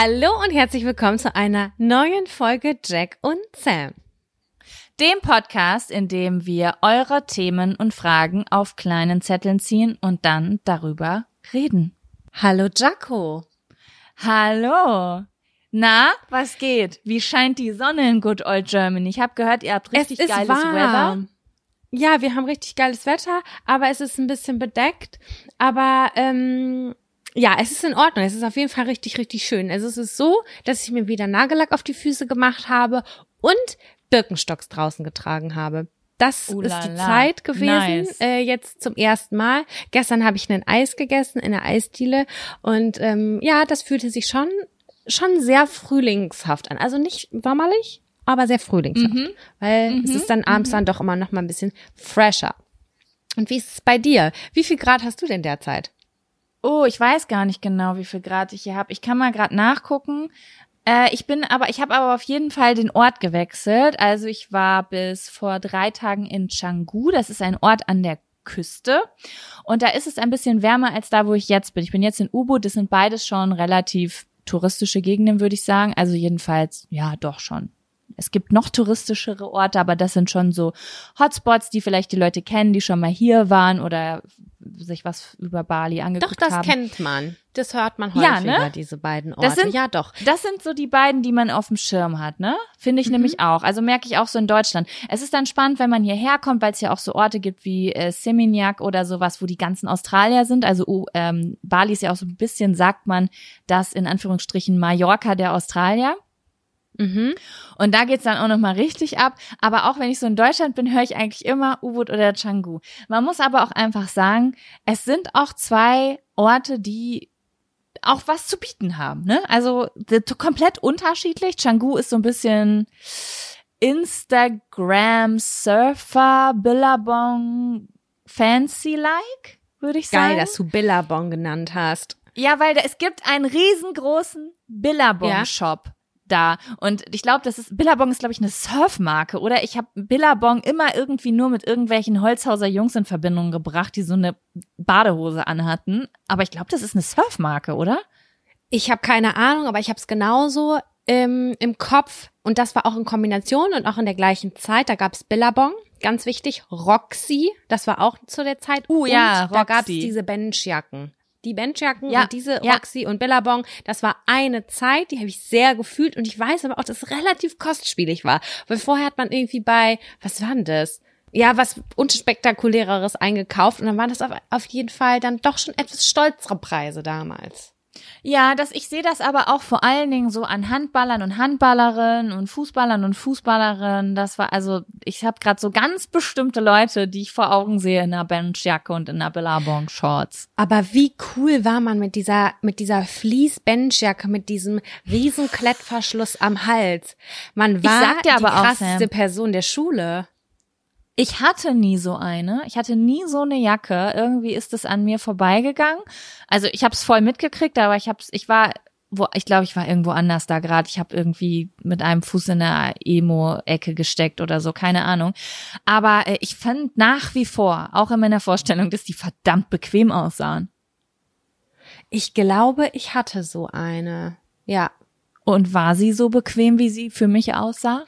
Hallo und herzlich willkommen zu einer neuen Folge Jack und Sam. Dem Podcast, in dem wir eure Themen und Fragen auf kleinen Zetteln ziehen und dann darüber reden. Hallo Jacko. Hallo. Na, was geht? Wie scheint die Sonne in Good Old Germany? Ich habe gehört, ihr habt richtig geiles Wetter. Ja, wir haben richtig geiles Wetter, aber es ist ein bisschen bedeckt. Aber ja, es ist in Ordnung. Es ist auf jeden Fall richtig, richtig schön. Also es ist so, dass ich mir wieder Nagellack auf die Füße gemacht habe und Birkenstocks draußen getragen habe. Das ist die Zeit gewesen, nice. Jetzt zum ersten Mal. Gestern habe ich ein Eis gegessen in der Eisdiele und ja, das fühlte sich schon sehr frühlingshaft an. Also nicht sommerlich, aber sehr frühlingshaft, weil es ist dann abends dann doch immer noch mal ein bisschen fresher. Und wie ist es bei dir? Wie viel Grad hast du denn derzeit? Oh, ich weiß gar nicht genau, wie viel Grad ich hier habe. Ich kann mal gerade nachgucken. Ich habe aber auf jeden Fall den Ort gewechselt. Also ich war bis vor 3 Tagen in Canggu. Das ist ein Ort an der Küste. Und da ist es ein bisschen wärmer als da, wo ich jetzt bin. Ich bin jetzt in Ubud. Das sind beides schon relativ touristische Gegenden, würde ich sagen. Also jedenfalls, ja, doch schon. Es gibt noch touristischere Orte, aber das sind schon so Hotspots, die vielleicht die Leute kennen, die schon mal hier waren oder sich was über Bali angeguckt haben. Doch, das kennt man. Das hört man häufiger, ja, ne? Diese beiden Orte. Ja, doch. Das sind so die beiden, die man auf dem Schirm hat, ne? Finde ich nämlich auch. Also merke ich auch so in Deutschland. Es ist dann spannend, wenn man hierher kommt, weil es ja auch so Orte gibt wie Seminyak oder sowas, wo die ganzen Australier sind. Also Bali ist ja auch so ein bisschen, sagt man, das in Anführungsstrichen Mallorca der Australier. Und da geht's dann auch nochmal richtig ab. Aber auch wenn ich so in Deutschland bin, höre ich eigentlich immer Ubud oder Canggu. Man muss aber auch einfach sagen, es sind auch 2 Orte, die auch was zu bieten haben, ne? Also komplett unterschiedlich. Canggu ist so ein bisschen Instagram Surfer Billabong Fancy-like, würde ich sagen. Geil, dass du Billabong genannt hast. Ja, weil es gibt einen riesengroßen Billabong-Shop. Da. Und ich glaube, Billabong ist, glaube ich, eine Surfmarke, oder? Ich habe Billabong immer irgendwie nur mit irgendwelchen Holzhauser Jungs in Verbindung gebracht, die so eine Badehose anhatten. Aber ich glaube, das ist eine Surfmarke, oder? Ich habe keine Ahnung, aber ich habe es genauso im Kopf. Und das war auch in Kombination und auch in der gleichen Zeit. Da gab es Billabong, ganz wichtig, Roxy, das war auch zu der Zeit. Ja, und Roxy. Da gab es diese Benchjacken. Die Benchjacken Ja, und diese Roxy und Billabong, das war eine Zeit, die habe ich sehr gefühlt und ich weiß aber auch, dass es relativ kostspielig war, weil vorher hat man irgendwie bei, was war denn das? Ja, was unspektakuläreres eingekauft und dann waren das auf jeden Fall dann doch schon etwas stolzere Preise damals. Ja, ich sehe das aber auch vor allen Dingen so an Handballern und Handballerinnen und Fußballern und Fußballerinnen. Ich habe gerade so ganz bestimmte Leute, die ich vor Augen sehe in einer Benchjacke und in einer Billabong-Shorts. Aber wie cool war man mit dieser Fleece-Benchjacke, mit diesem riesen Klettverschluss am Hals. Man war die krasseste Person der Schule. Ich hatte nie so eine. Ich hatte nie so eine Jacke. Irgendwie ist es an mir vorbeigegangen. Also ich habe es voll mitgekriegt, aber ich glaube, ich war irgendwo anders da gerade. Ich habe irgendwie mit einem Fuß in der Emo-Ecke gesteckt oder so, keine Ahnung. Aber ich fand nach wie vor, auch in meiner Vorstellung, dass die verdammt bequem aussahen. Ich glaube, ich hatte so eine. Ja. Und war sie so bequem, wie sie für mich aussah?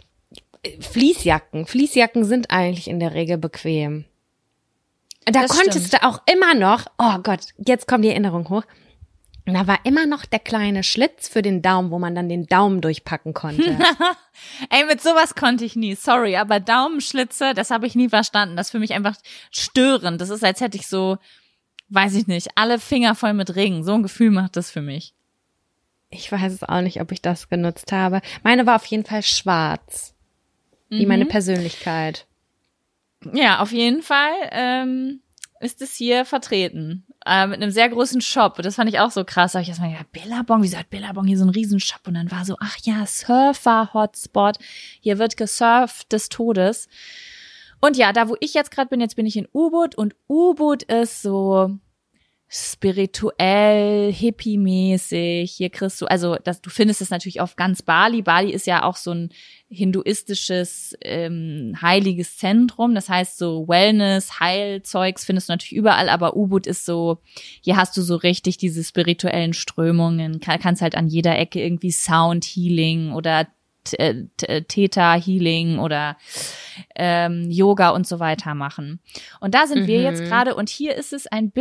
Fleecejacken sind eigentlich in der Regel bequem. Da Das konntest stimmt. du auch immer noch, oh Gott, jetzt kommt die Erinnerung hoch. Und da war immer noch der kleine Schlitz für den Daumen, wo man dann den Daumen durchpacken konnte. Ey, mit sowas konnte ich nie, sorry, aber Daumenschlitze, das habe ich nie verstanden. Das ist für mich einfach störend. Das ist, als hätte ich so, weiß ich nicht, alle Finger voll mit Ringen. So ein Gefühl macht das für mich. Ich weiß es auch nicht, ob ich das genutzt habe. Meine war auf jeden Fall schwarz. Wie meine Persönlichkeit. Ja, auf jeden Fall ist es hier vertreten. Mit einem sehr großen Shop. Das fand ich auch so krass. Da habe ich erstmal gedacht, Billabong, wieso hat Billabong hier so einen riesen Shop? Und dann war so, ach ja, Surfer-Hotspot. Hier wird gesurft des Todes. Und ja, da wo ich jetzt gerade bin, jetzt bin ich in Ubud. Und Ubud ist so spirituell, hippie-mäßig. Hier kriegst du, also du findest es natürlich auf ganz Bali. Bali ist ja auch so ein hinduistisches, heiliges Zentrum. Das heißt, so Wellness, Heilzeugs findest du natürlich überall, aber Ubud ist so, hier hast du so richtig diese spirituellen Strömungen. Kannst halt an jeder Ecke irgendwie Sound Healing oder Theta Healing oder Yoga und so weiter machen. Und da sind wir jetzt gerade und hier ist es ein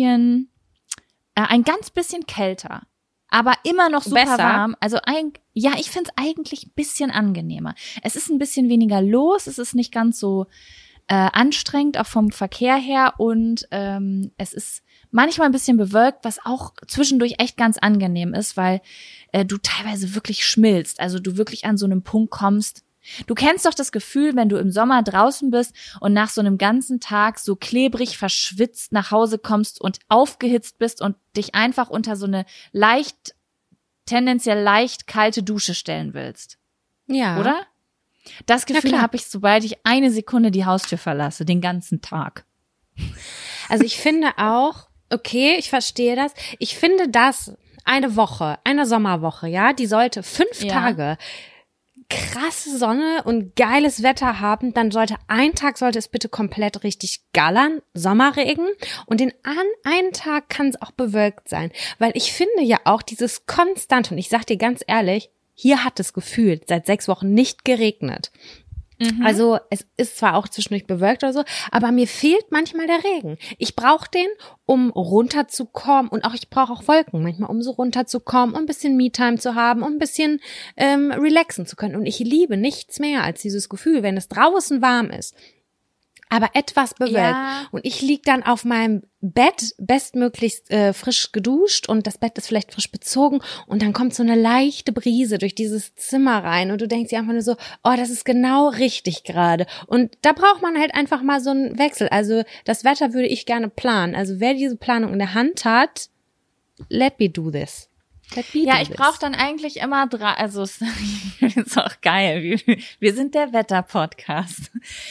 ganz bisschen kälter, aber immer noch super Besser. warm. Also ich finde es eigentlich ein bisschen angenehmer. Es ist ein bisschen weniger los, es ist nicht ganz so anstrengend, auch vom Verkehr her und es ist manchmal ein bisschen bewölkt, was auch zwischendurch echt ganz angenehm ist, weil du teilweise wirklich schmilzt, also du wirklich an so einem Punkt kommst. Du kennst doch das Gefühl, wenn du im Sommer draußen bist und nach so einem ganzen Tag so klebrig verschwitzt nach Hause kommst und aufgehitzt bist und dich einfach unter so eine tendenziell leicht kalte Dusche stellen willst. Ja. Oder? Das Gefühl habe ich, sobald ich eine Sekunde die Haustür verlasse, den ganzen Tag. Also ich finde auch, okay, ich verstehe das. Ich finde, dass eine Sommerwoche, ja, die sollte 5 Tage krasse Sonne und geiles Wetter haben, dann sollte es bitte komplett richtig gallern, Sommerregen, und einen Tag kann es auch bewölkt sein, weil ich finde ja auch dieses konstant, und ich sag dir ganz ehrlich, hier hat es gefühlt seit 6 Wochen nicht geregnet. Also es ist zwar auch zwischendurch bewölkt oder so, aber mir fehlt manchmal der Regen. Ich brauche den, um runterzukommen, und ich brauche auch Wolken manchmal, um so runterzukommen, um ein bisschen Me-Time zu haben, um ein bisschen relaxen zu können. Und ich liebe nichts mehr als dieses Gefühl, wenn es draußen warm ist, aber etwas bewölkt. Und ich lieg dann auf meinem Bett, bestmöglichst frisch geduscht, und das Bett ist vielleicht frisch bezogen, und dann kommt so eine leichte Brise durch dieses Zimmer rein und du denkst dir einfach nur so, oh, das ist genau richtig gerade. Und da braucht man halt einfach mal so einen Wechsel. Also das Wetter würde ich gerne planen. Also wer diese Planung in der Hand hat, let me do this. Ich brauche dann eigentlich immer 3, also es ist auch geil, wir sind der Wetter-Podcast.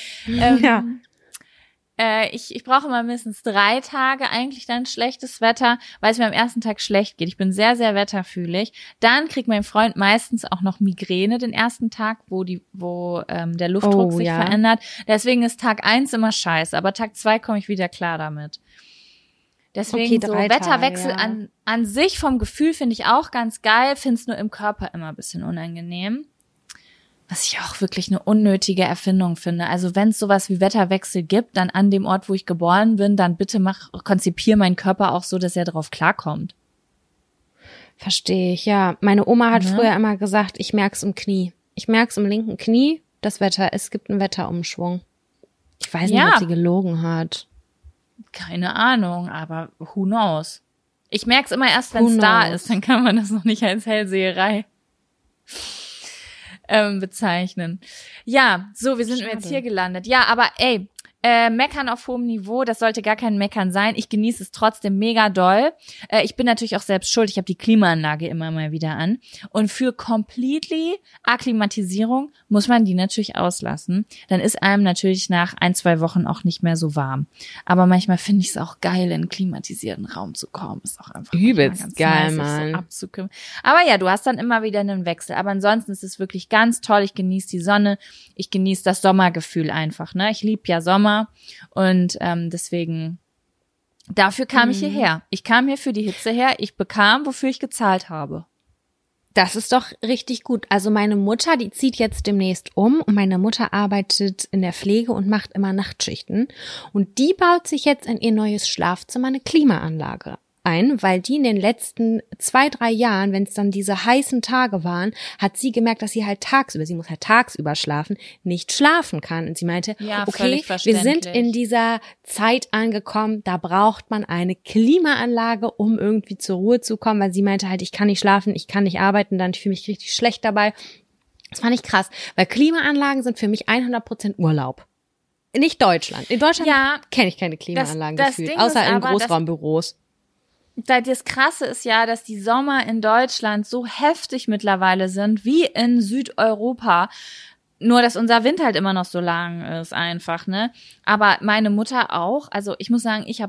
Ich brauche immer mindestens 3 Tage eigentlich dann schlechtes Wetter, weil es mir am ersten Tag schlecht geht. Ich bin sehr, sehr wetterfühlig. Dann kriegt mein Freund meistens auch noch Migräne den ersten Tag, wo der Luftdruck sich verändert. Deswegen ist Tag 1 immer scheiße, aber Tag 2 komme ich wieder klar damit. Deswegen so Wetterwechsel an sich vom Gefühl finde ich auch ganz geil, finde es nur im Körper immer ein bisschen unangenehm. Was ich auch wirklich eine unnötige Erfindung finde. Also wenn es sowas wie Wetterwechsel gibt, dann an dem Ort, wo ich geboren bin, dann bitte konzipier meinen Körper auch so, dass er darauf klarkommt. Verstehe ich, ja. Meine Oma hat früher immer gesagt, ich merk's im Knie. Ich merk's im linken Knie, das Wetter, es gibt einen Wetterumschwung. Ich weiß nicht, ob sie gelogen hat. Keine Ahnung, aber who knows? Ich merk's immer erst, wenn es da ist, dann kann man das noch nicht als Hellseherei bezeichnen. Ja, so, wir sind jetzt hier gelandet. Ja, aber Meckern auf hohem Niveau, das sollte gar kein Meckern sein. Ich genieße es trotzdem mega doll. Ich bin natürlich auch selbst schuld. Ich habe die Klimaanlage immer mal wieder an. Und für completely Akklimatisierung muss man die natürlich auslassen. Dann ist einem natürlich nach 1-2 Wochen auch nicht mehr so warm. Aber manchmal finde ich es auch geil, in einen klimatisierten Raum zu kommen. Ist auch einfach übelst ganz geil, nice, Mann. so abzukümmern. Aber ja, du hast dann immer wieder einen Wechsel. Aber ansonsten ist es wirklich ganz toll. Ich genieße die Sonne. Ich genieße das Sommergefühl einfach. Ne? Ich liebe ja Sommer. Und deswegen, dafür kam ich hierher. Ich kam hier für die Hitze her. Ich bekam, wofür ich gezahlt habe. Das ist doch richtig gut. Also meine Mutter, die zieht jetzt demnächst um, und meine Mutter arbeitet in der Pflege und macht immer Nachtschichten. Und die baut sich jetzt in ihr neues Schlafzimmer eine Klimaanlage ein, weil die in den letzten 2-3 Jahren, wenn es dann diese heißen Tage waren, hat sie gemerkt, dass sie muss halt tagsüber schlafen, nicht schlafen kann. Und sie meinte, okay, wir sind in dieser Zeit angekommen, da braucht man eine Klimaanlage, um irgendwie zur Ruhe zu kommen, weil sie meinte halt, ich kann nicht schlafen, ich kann nicht arbeiten, dann fühle ich mich richtig schlecht dabei. Das fand ich krass, weil Klimaanlagen sind für mich 100% Urlaub. Nicht Deutschland. In Deutschland kenne ich keine Klimaanlagen gefühlt, außer in Großraumbüros. Das Krasse ist ja, dass die Sommer in Deutschland so heftig mittlerweile sind, wie in Südeuropa. Nur, dass unser Winter halt immer noch so lang ist einfach, ne? Aber meine Mutter auch. Also ich muss sagen, ich habe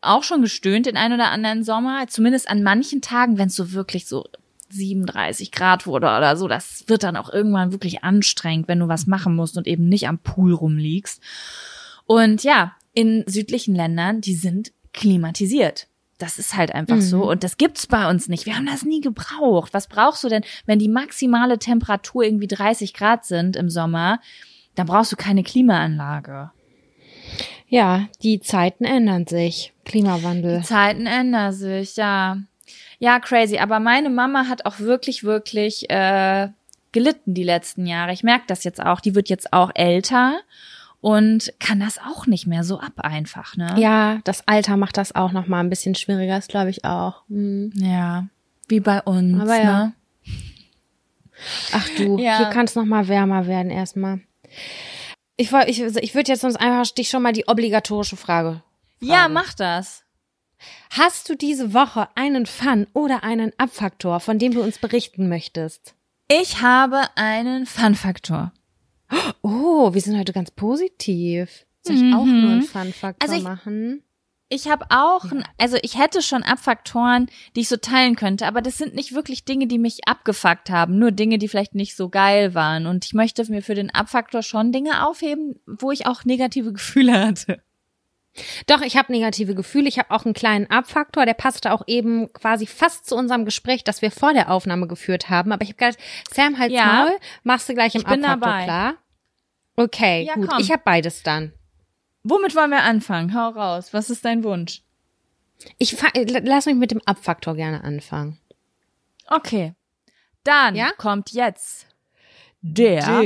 auch schon gestöhnt den einen oder anderen Sommer, zumindest an manchen Tagen, wenn es so wirklich so 37 Grad wurde oder so, das wird dann auch irgendwann wirklich anstrengend, wenn du was machen musst und eben nicht am Pool rumliegst. Und ja, in südlichen Ländern, die sind klimatisiert. Das ist halt einfach so und das gibt's bei uns nicht. Wir haben das nie gebraucht. Was brauchst du denn, wenn die maximale Temperatur irgendwie 30 Grad sind im Sommer, dann brauchst du keine Klimaanlage. Ja, die Zeiten ändern sich. Klimawandel. Die Zeiten ändern sich, ja. Ja, crazy. Aber meine Mama hat auch wirklich gelitten die letzten Jahre. Ich merke das jetzt auch. Die wird jetzt auch älter und kann das auch nicht mehr so ab einfach, ne? Ja, das Alter macht das auch noch mal ein bisschen schwieriger, das glaube ich auch. Ja, wie bei uns, aber ja. Ne? Ach du, hier kann es noch mal wärmer werden erstmal. Ich würde jetzt sonst einfach dich schon mal die obligatorische Frage fragen. Ja, mach das. Hast du diese Woche einen Fun- oder einen Abfaktor, von dem du uns berichten möchtest? Ich habe einen Fun-Faktor. Oh, wir sind heute ganz positiv. Soll ich auch nur einen Fun-Faktor machen? Ich habe auch, ich hätte schon Abfaktoren, die ich so teilen könnte, aber das sind nicht wirklich Dinge, die mich abgefuckt haben, nur Dinge, die vielleicht nicht so geil waren. Und ich möchte mir für den Abfaktor schon Dinge aufheben, wo ich auch negative Gefühle hatte. Doch, ich habe negative Gefühle. Ich habe auch einen kleinen Abfaktor, der passte auch eben quasi fast zu unserem Gespräch, das wir vor der Aufnahme geführt haben. Aber ich habe gedacht, Sam, halt's Maul, machst du gleich im Abfaktor dabei. Klar? Okay, ja, gut. Komm. Ich habe beides dann. Womit wollen wir anfangen? Hau raus. Was ist dein Wunsch? Lass mich mit dem Abfaktor gerne anfangen. Okay. Dann kommt jetzt der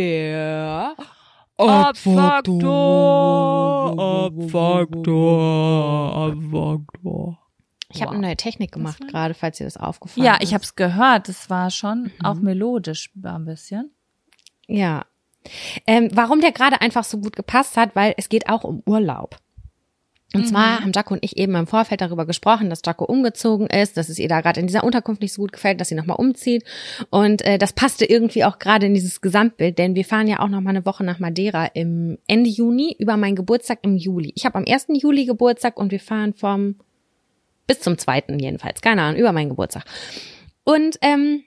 Abfaktor. Ich habe eine neue Technik gemacht gerade, falls dir das aufgefallen ist. Ja, ich habe es gehört. Das war schon auch melodisch ein bisschen. Ja. Warum der gerade einfach so gut gepasst hat, weil es geht auch um Urlaub. Und zwar haben Jaco und ich eben im Vorfeld darüber gesprochen, dass Jaco umgezogen ist, dass es ihr da gerade in dieser Unterkunft nicht so gut gefällt, dass sie nochmal umzieht. Und das passte irgendwie auch gerade in dieses Gesamtbild, denn wir fahren ja auch nochmal eine Woche nach Madeira im Ende Juni über meinen Geburtstag im Juli. Ich habe am 1. Juli Geburtstag und wir fahren bis zum 2. jedenfalls, keine Ahnung, über meinen Geburtstag. Und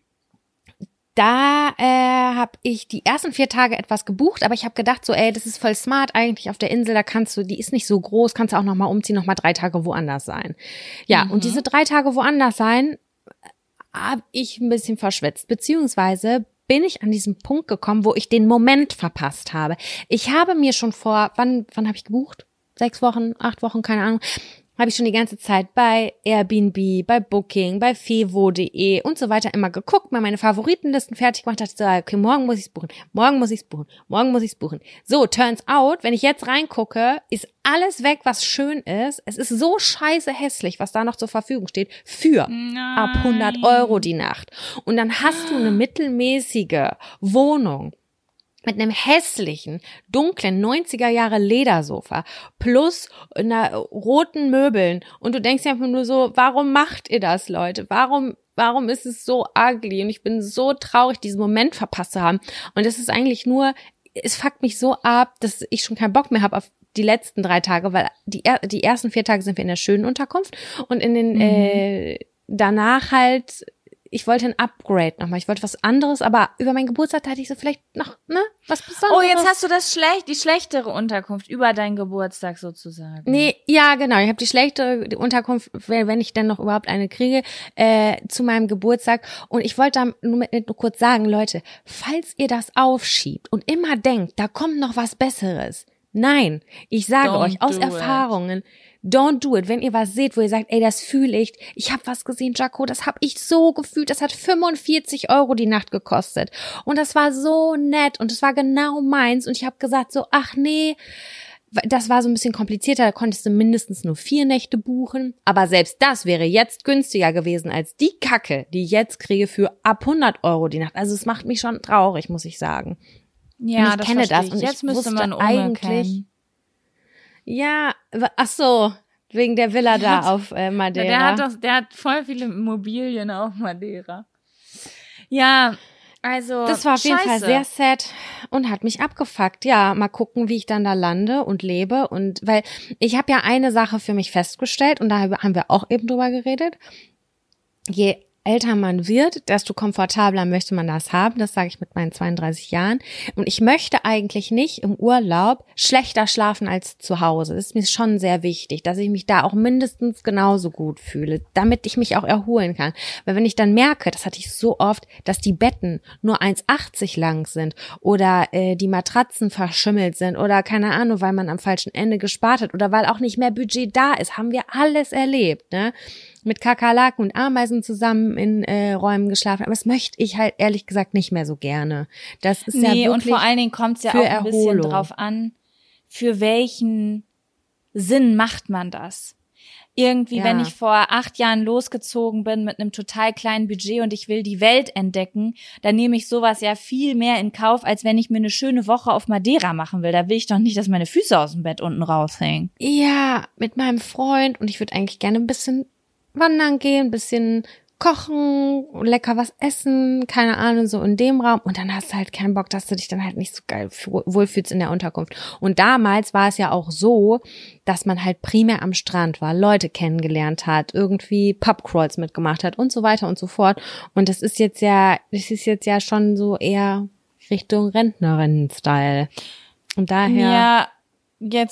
da habe ich die ersten 4 Tage etwas gebucht, aber ich habe gedacht so, das ist voll smart eigentlich auf der Insel, die ist nicht so groß, kannst du auch nochmal umziehen, nochmal 3 Tage woanders sein. Ja, und diese 3 Tage woanders sein, habe ich ein bisschen verschwitzt, beziehungsweise bin ich an diesen Punkt gekommen, wo ich den Moment verpasst habe. Ich habe mir schon wann habe ich gebucht? 6 Wochen, 8 Wochen, keine Ahnung. Habe ich schon die ganze Zeit bei Airbnb, bei Booking, bei fevo.de und so weiter immer geguckt, mir meine Favoritenlisten fertig gemacht, dachte so, okay, morgen muss ich's buchen, morgen muss ich's buchen, morgen muss ich's buchen. So, turns out, wenn ich jetzt reingucke, ist alles weg, was schön ist. Es ist so scheiße hässlich, was da noch zur Verfügung steht, für ab 100 € die Nacht. Und dann hast du eine mittelmäßige Wohnung mit einem hässlichen, dunklen 90er Jahre Ledersofa plus einer roten Möbeln und du denkst dir einfach nur so, warum macht ihr das, Leute? Warum ist es so ugly? Und ich bin so traurig, diesen Moment verpasst zu haben. Und es ist eigentlich nur, es fuckt mich so ab, dass ich schon keinen Bock mehr habe auf die letzten 3 Tage, weil die ersten 4 Tage sind wir in der schönen Unterkunft und in den danach halt, ich wollte ein Upgrade nochmal. Ich wollte was anderes, aber über meinen Geburtstag hatte ich so vielleicht noch, was Besonderes. Oh, jetzt hast du die schlechtere Unterkunft über deinen Geburtstag sozusagen. Nee, ja, genau. Ich habe die schlechtere Unterkunft, wenn ich denn noch überhaupt eine kriege, zu meinem Geburtstag. Und ich wollte da nur kurz sagen, Leute, falls ihr das aufschiebt und immer denkt, da kommt noch was Besseres. Nein, ich sage euch aus Erfahrungen, don't do it. Wenn ihr was seht, wo ihr sagt, ey, das fühle ich. Ich habe was gesehen, Jaco, das habe ich so gefühlt. Das hat 45 € die Nacht gekostet. Und das war so nett und es war genau meins. Und ich habe gesagt so, ach nee, das war so ein bisschen komplizierter. Da konntest du mindestens nur 4 Nächte buchen. Aber selbst das wäre jetzt günstiger gewesen als die Kacke, die ich jetzt kriege für ab 100 € die Nacht. Also es macht mich schon traurig, muss ich sagen. Ja, und ich kenne das. Und jetzt ich müsste man eigentlich. Ja, ach so, wegen der Villa da auf Madeira. Der hat voll viele Immobilien auf Madeira. Ja, Also, das war auf jeden Fall scheiße. sehr sad und hat mich abgefuckt. Ja, mal gucken, wie ich dann da lande und lebe. Und weil ich habe ja eine Sache für mich festgestellt und da haben wir auch eben drüber geredet. Je älter man wird, desto komfortabler möchte man das haben. Das sage ich mit meinen 32 Jahren. Und ich möchte eigentlich nicht im Urlaub schlechter schlafen als zu Hause. Das ist mir schon sehr wichtig, dass ich mich da auch mindestens genauso gut fühle, damit ich mich auch erholen kann. Weil wenn ich dann merke, das hatte ich so oft, dass die Betten nur 1,80 lang sind oder die Matratzen verschimmelt sind oder keine Ahnung, weil man am falschen Ende gespart hat oder weil auch nicht mehr Budget da ist, haben wir alles erlebt, ne? Mit Kakerlaken und Ameisen zusammen in Räumen geschlafen. Aber das möchte ich halt ehrlich gesagt nicht mehr so gerne. Das ist ja wirklich und vor allen Dingen kommt es ja auch ein bisschen drauf an, für welchen Sinn macht man das? Irgendwie, wenn ich vor 8 Jahren losgezogen bin mit einem total kleinen Budget und ich will die Welt entdecken, dann nehme ich sowas ja viel mehr in Kauf, als wenn ich mir eine schöne Woche auf Madeira machen will. Da will ich doch nicht, dass meine Füße aus dem Bett unten raushängen. Ja, mit meinem Freund und ich würde eigentlich gerne ein bisschen wandern gehen, ein bisschen kochen, lecker was essen, keine Ahnung, so in dem Raum. Und dann hast du halt keinen Bock, dass du dich dann halt nicht so geil wohlfühlst in der Unterkunft. Und damals war es ja auch so, dass man halt primär am Strand war, Leute kennengelernt hat, irgendwie Pubcrawls mitgemacht hat und so weiter und so fort. Und das ist jetzt ja schon so eher Richtung Rentnerinnen-Style. Und daher. Ja,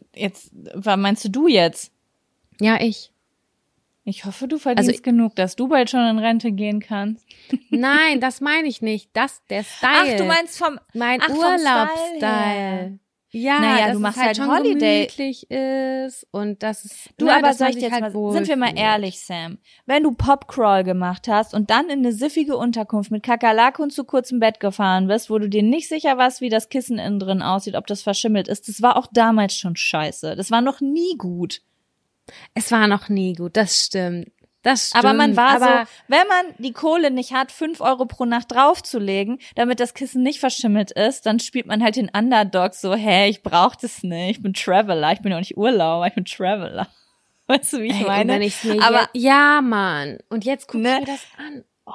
was meinst du jetzt? Ja, ich. Ich hoffe, du verdienst genug, dass du bald schon in Rente gehen kannst. Nein, das meine ich nicht. Der Style. Ach, du meinst mein Urlaubsstyle. Ja, naja, dass du machst es halt schon Holiday. gemütlich ist und das ist. Du, aber soll ich jetzt mal, sind wir mal ehrlich, Sam. Wenn du Popcrawl gemacht hast und dann in eine siffige Unterkunft mit Kakerlaken und zu kurzem Bett gefahren bist, wo du dir nicht sicher warst, wie das Kissen innen drin aussieht, ob das verschimmelt ist, das war auch damals schon scheiße. Das war noch nie gut. Es war noch nie gut, das stimmt. Aber man war so, wenn man die Kohle nicht hat, 5 Euro pro Nacht draufzulegen, damit das Kissen nicht verschimmelt ist, dann spielt man halt den Underdog so, ich brauch das nicht, ich bin Traveler, ich bin auch nicht Urlauber, ich bin Traveler. Weißt du, wie ich meine? Wenn ich's mir ja, Mann. Und jetzt guck ich mir das an. Oh.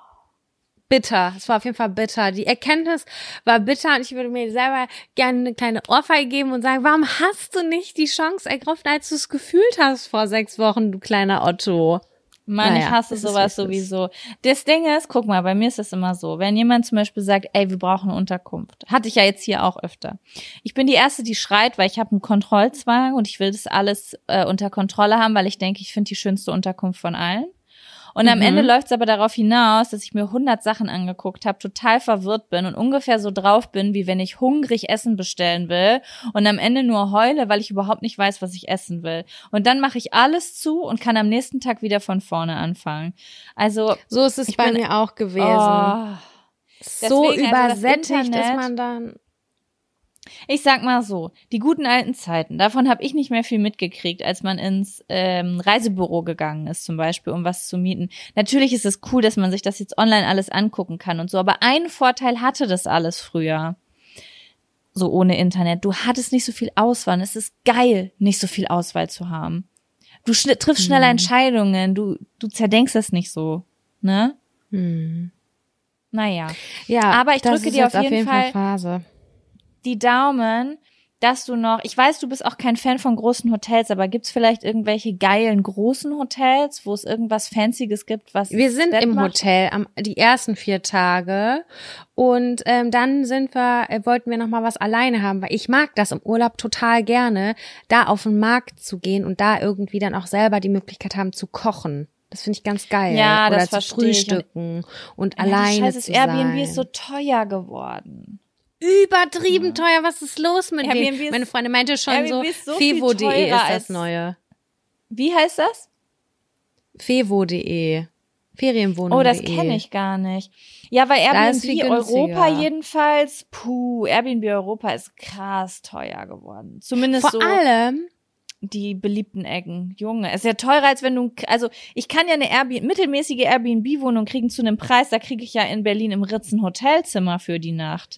Bitter. Es war auf jeden Fall bitter. Die Erkenntnis war bitter und ich würde mir selber gerne eine kleine Ohrfeige geben und sagen, warum hast du nicht die Chance ergriffen, als du es gefühlt hast vor 6 Wochen, du kleiner Otto? Mann, ich hasse sowas sowieso. Das Ding ist, guck mal, bei mir ist das immer so, wenn jemand zum Beispiel sagt, wir brauchen eine Unterkunft, hatte ich ja jetzt hier auch öfter. Ich bin die Erste, die schreit, weil ich habe einen Kontrollzwang und ich will das alles unter Kontrolle haben, weil ich denke, ich finde die schönste Unterkunft von allen. Und am Ende läuft es aber darauf hinaus, dass ich mir 100 Sachen angeguckt habe, total verwirrt bin und ungefähr so drauf bin, wie wenn ich hungrig Essen bestellen will und am Ende nur heule, weil ich überhaupt nicht weiß, was ich essen will. Und dann mache ich alles zu und kann am nächsten Tag wieder von vorne anfangen. Also so ist es bei mir auch gewesen. So übersättigt ist man dann. Ich sag mal so, die guten alten Zeiten, davon habe ich nicht mehr viel mitgekriegt, als man ins Reisebüro gegangen ist zum Beispiel, um was zu mieten. Natürlich ist es cool, dass man sich das jetzt online alles angucken kann und so, aber einen Vorteil hatte das alles früher, so ohne Internet. Du hattest nicht so viel Auswahl. Es ist geil, nicht so viel Auswahl zu haben. Du triffst schneller Entscheidungen, du zerdenkst das nicht so, ne? Naja. Ja, aber ich drücke dir auf jeden Fall Phase. Die Daumen, dass du noch, ich weiß, du bist auch kein Fan von großen Hotels, aber gibt's vielleicht irgendwelche geilen großen Hotels, wo es irgendwas Fancyes gibt, was wir sind im Hotel die ersten 4 Tage und dann wollten wir noch mal was alleine haben, weil ich mag das im Urlaub total gerne, da auf den Markt zu gehen und da irgendwie dann auch selber die Möglichkeit haben zu kochen. Das finde ich ganz geil. Ja, oder das zu frühstücken und ja, alleine zu sein. Airbnb ist so teuer geworden. Übertrieben teuer, was ist los mit dem? Meine Freundin meinte schon Airbnb so fevo.de ist das neue. Wie heißt das? fevo.de. Ferienwohnung.de. Oh, das kenne ich gar nicht. Ja, weil Airbnb Europa jedenfalls, Airbnb Europa ist krass teuer geworden. Zumindest vor allem die beliebten Ecken. Junge, ist ja teurer, als wenn du, also ich kann ja eine mittelmäßige Airbnb-Wohnung kriegen zu einem Preis, da kriege ich ja in Berlin im Ritz ein Hotelzimmer für die Nacht.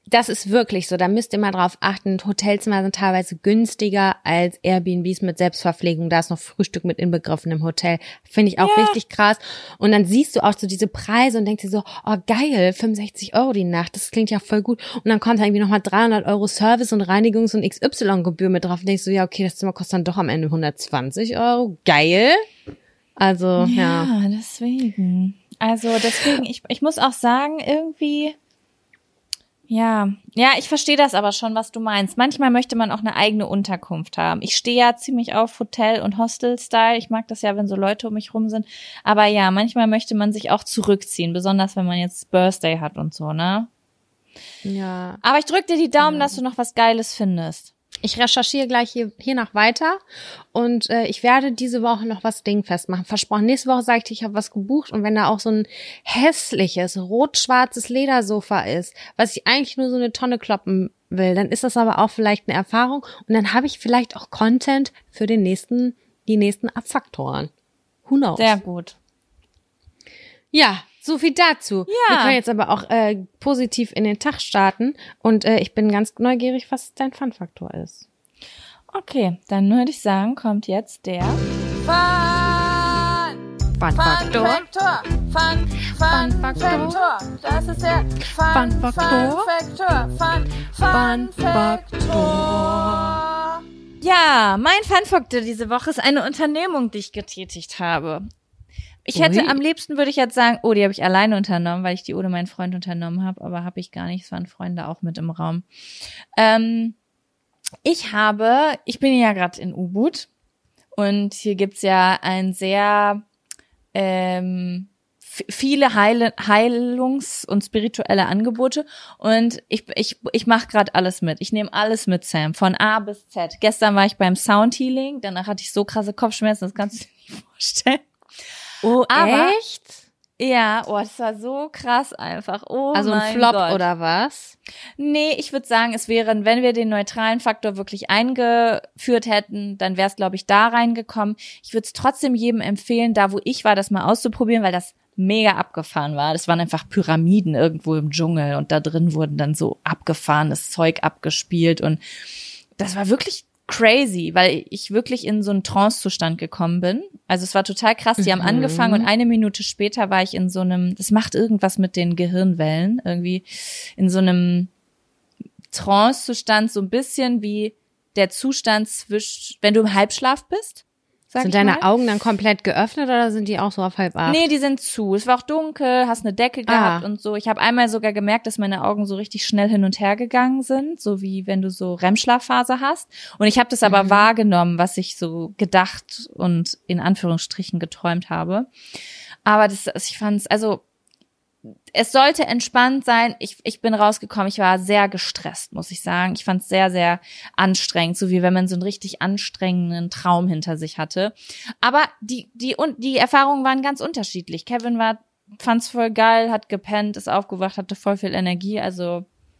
Das ist wirklich so. Da müsst ihr mal drauf achten. Hotelzimmer sind teilweise günstiger als Airbnbs mit Selbstverpflegung. Da ist noch Frühstück mit inbegriffen im Hotel. Finde ich auch richtig krass. Und dann siehst du auch so diese Preise und denkst dir so, oh geil, 65 € die Nacht. Das klingt ja voll gut. Und dann kommt da irgendwie nochmal 300 € Service und Reinigungs- und XY-Gebühr mit drauf. Und denkst du, ja okay, das Zimmer kostet dann doch am Ende 120 €. Geil. Also, ja. Ja, deswegen. Also deswegen, ich muss auch sagen, irgendwie... Ja, ich verstehe das aber schon, was du meinst. Manchmal möchte man auch eine eigene Unterkunft haben. Ich stehe ja ziemlich auf Hotel- und Hostel-Style. Ich mag das ja, wenn so Leute um mich rum sind. Aber ja, manchmal möchte man sich auch zurückziehen, besonders wenn man jetzt Birthday hat und so, ne? Ja. Aber ich drück dir die Daumen, dass du noch was Geiles findest. Ich recherchiere gleich hier nach weiter und ich werde diese Woche noch was dingfest machen. Versprochen, nächste Woche sage ich dir, ich habe was gebucht und wenn da auch so ein hässliches, rot-schwarzes Ledersofa ist, was ich eigentlich nur so eine Tonne kloppen will, dann ist das aber auch vielleicht eine Erfahrung und dann habe ich vielleicht auch Content für die nächsten Abfaktoren. Who knows? Sehr gut. Ja, so viel dazu. Ja. Wir können jetzt aber auch positiv in den Tag starten und ich bin ganz neugierig, was dein Fun-Faktor ist. Okay, dann würde ich sagen, kommt jetzt der Fun-Faktor. Fun-Faktor. Das ist der Fun-Faktor. Fun-Faktor. Ja, mein Fun-Faktor diese Woche ist eine Unternehmung, die ich getätigt habe. Ich hätte am liebsten, würde ich jetzt sagen, die habe ich alleine unternommen, weil ich die ohne meinen Freund unternommen habe, aber habe ich gar nicht, es waren Freunde auch mit im Raum. Ich bin ja gerade in Ubud und hier gibt's ja ein sehr viele Heilungs- und spirituelle Angebote und ich mache gerade alles mit. Ich nehme alles mit, Sam, von A bis Z. Gestern war ich beim Soundhealing, danach hatte ich so krasse Kopfschmerzen, das kannst du dir nicht vorstellen. Oh, aber, echt? Ja, das war so krass einfach. Oh, also ein mein Flop Gott. oder was? Nee, ich würde sagen, es wäre, wenn wir den neutralen Faktor wirklich eingeführt hätten, dann wäre es, glaube ich, da reingekommen. Ich würde es trotzdem jedem empfehlen, da wo ich war, das mal auszuprobieren, weil das mega abgefahren war. Das waren einfach Pyramiden irgendwo im Dschungel und da drin wurden dann so abgefahrenes Zeug abgespielt und das war wirklich crazy, weil ich wirklich in so einen Trance-Zustand gekommen bin. Also es war total krass. Die haben angefangen und 1 Minute später war ich in so einem, das macht irgendwas mit den Gehirnwellen, irgendwie in so einem Trance-Zustand, so ein bisschen wie der Zustand wenn du im Halbschlaf bist. Sind deine Augen dann komplett geöffnet oder sind die auch so auf 7:30? Nee, die sind zu. Es war auch dunkel, hast eine Decke gehabt und so. Ich habe einmal sogar gemerkt, dass meine Augen so richtig schnell hin und her gegangen sind, so wie wenn du so REM-Schlafphase hast. Und ich habe das aber wahrgenommen, was ich so gedacht und in Anführungsstrichen geträumt habe. Aber ich fand's, also es sollte entspannt sein. Ich bin rausgekommen, ich war sehr gestresst, muss ich sagen. Ich fand es sehr, sehr anstrengend, so wie wenn man so einen richtig anstrengenden Traum hinter sich hatte. Aber die Erfahrungen waren ganz unterschiedlich. Kevin fand's voll geil, hat gepennt, ist aufgewacht, hatte voll viel Energie. Also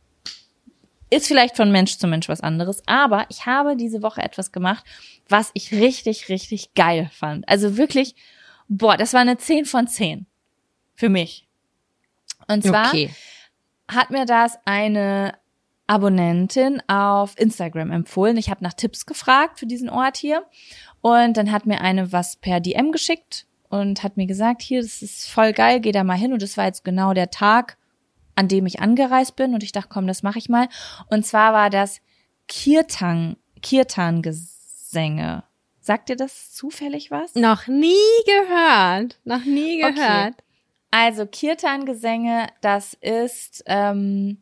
ist vielleicht von Mensch zu Mensch was anderes. Aber ich habe diese Woche etwas gemacht, was ich richtig, richtig geil fand. Also wirklich, das war eine 10 von 10 für mich. Und zwar hat mir das eine Abonnentin auf Instagram empfohlen. Ich habe nach Tipps gefragt für diesen Ort hier. Und dann hat mir eine was per DM geschickt und hat mir gesagt, hier, das ist voll geil, geh da mal hin. Und das war jetzt genau der Tag, an dem ich angereist bin. Und ich dachte, komm, das mache ich mal. Und zwar war das Kirtan-Gesänge. Sagt dir das zufällig was? Noch nie gehört. Okay. Also Kirtan-Gesänge, das ist, wenn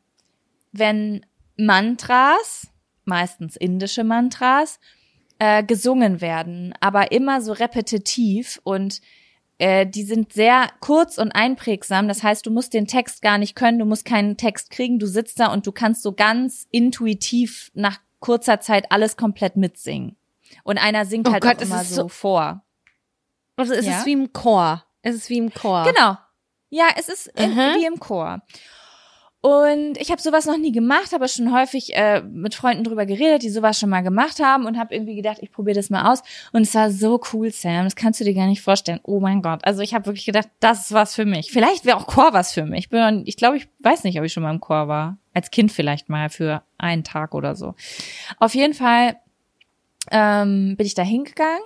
Mantras, meistens indische Mantras, gesungen werden, aber immer so repetitiv und die sind sehr kurz und einprägsam. Das heißt, du musst den Text gar nicht können, du musst keinen Text kriegen, du sitzt da und du kannst so ganz intuitiv nach kurzer Zeit alles komplett mitsingen. Und einer singt halt auch immer so vor. Also ist es wie im Chor. Genau. Ja, es ist wie im Chor. Und ich habe sowas noch nie gemacht, habe schon häufig mit Freunden drüber geredet, die sowas schon mal gemacht haben und habe irgendwie gedacht, ich probiere das mal aus. Und es war so cool, Sam, das kannst du dir gar nicht vorstellen. Oh mein Gott, also ich habe wirklich gedacht, das ist was für mich. Vielleicht wäre auch Chor was für mich. Ich glaube, ich weiß nicht, ob ich schon mal im Chor war. Als Kind vielleicht mal für einen Tag oder so. Auf jeden Fall bin ich da hingegangen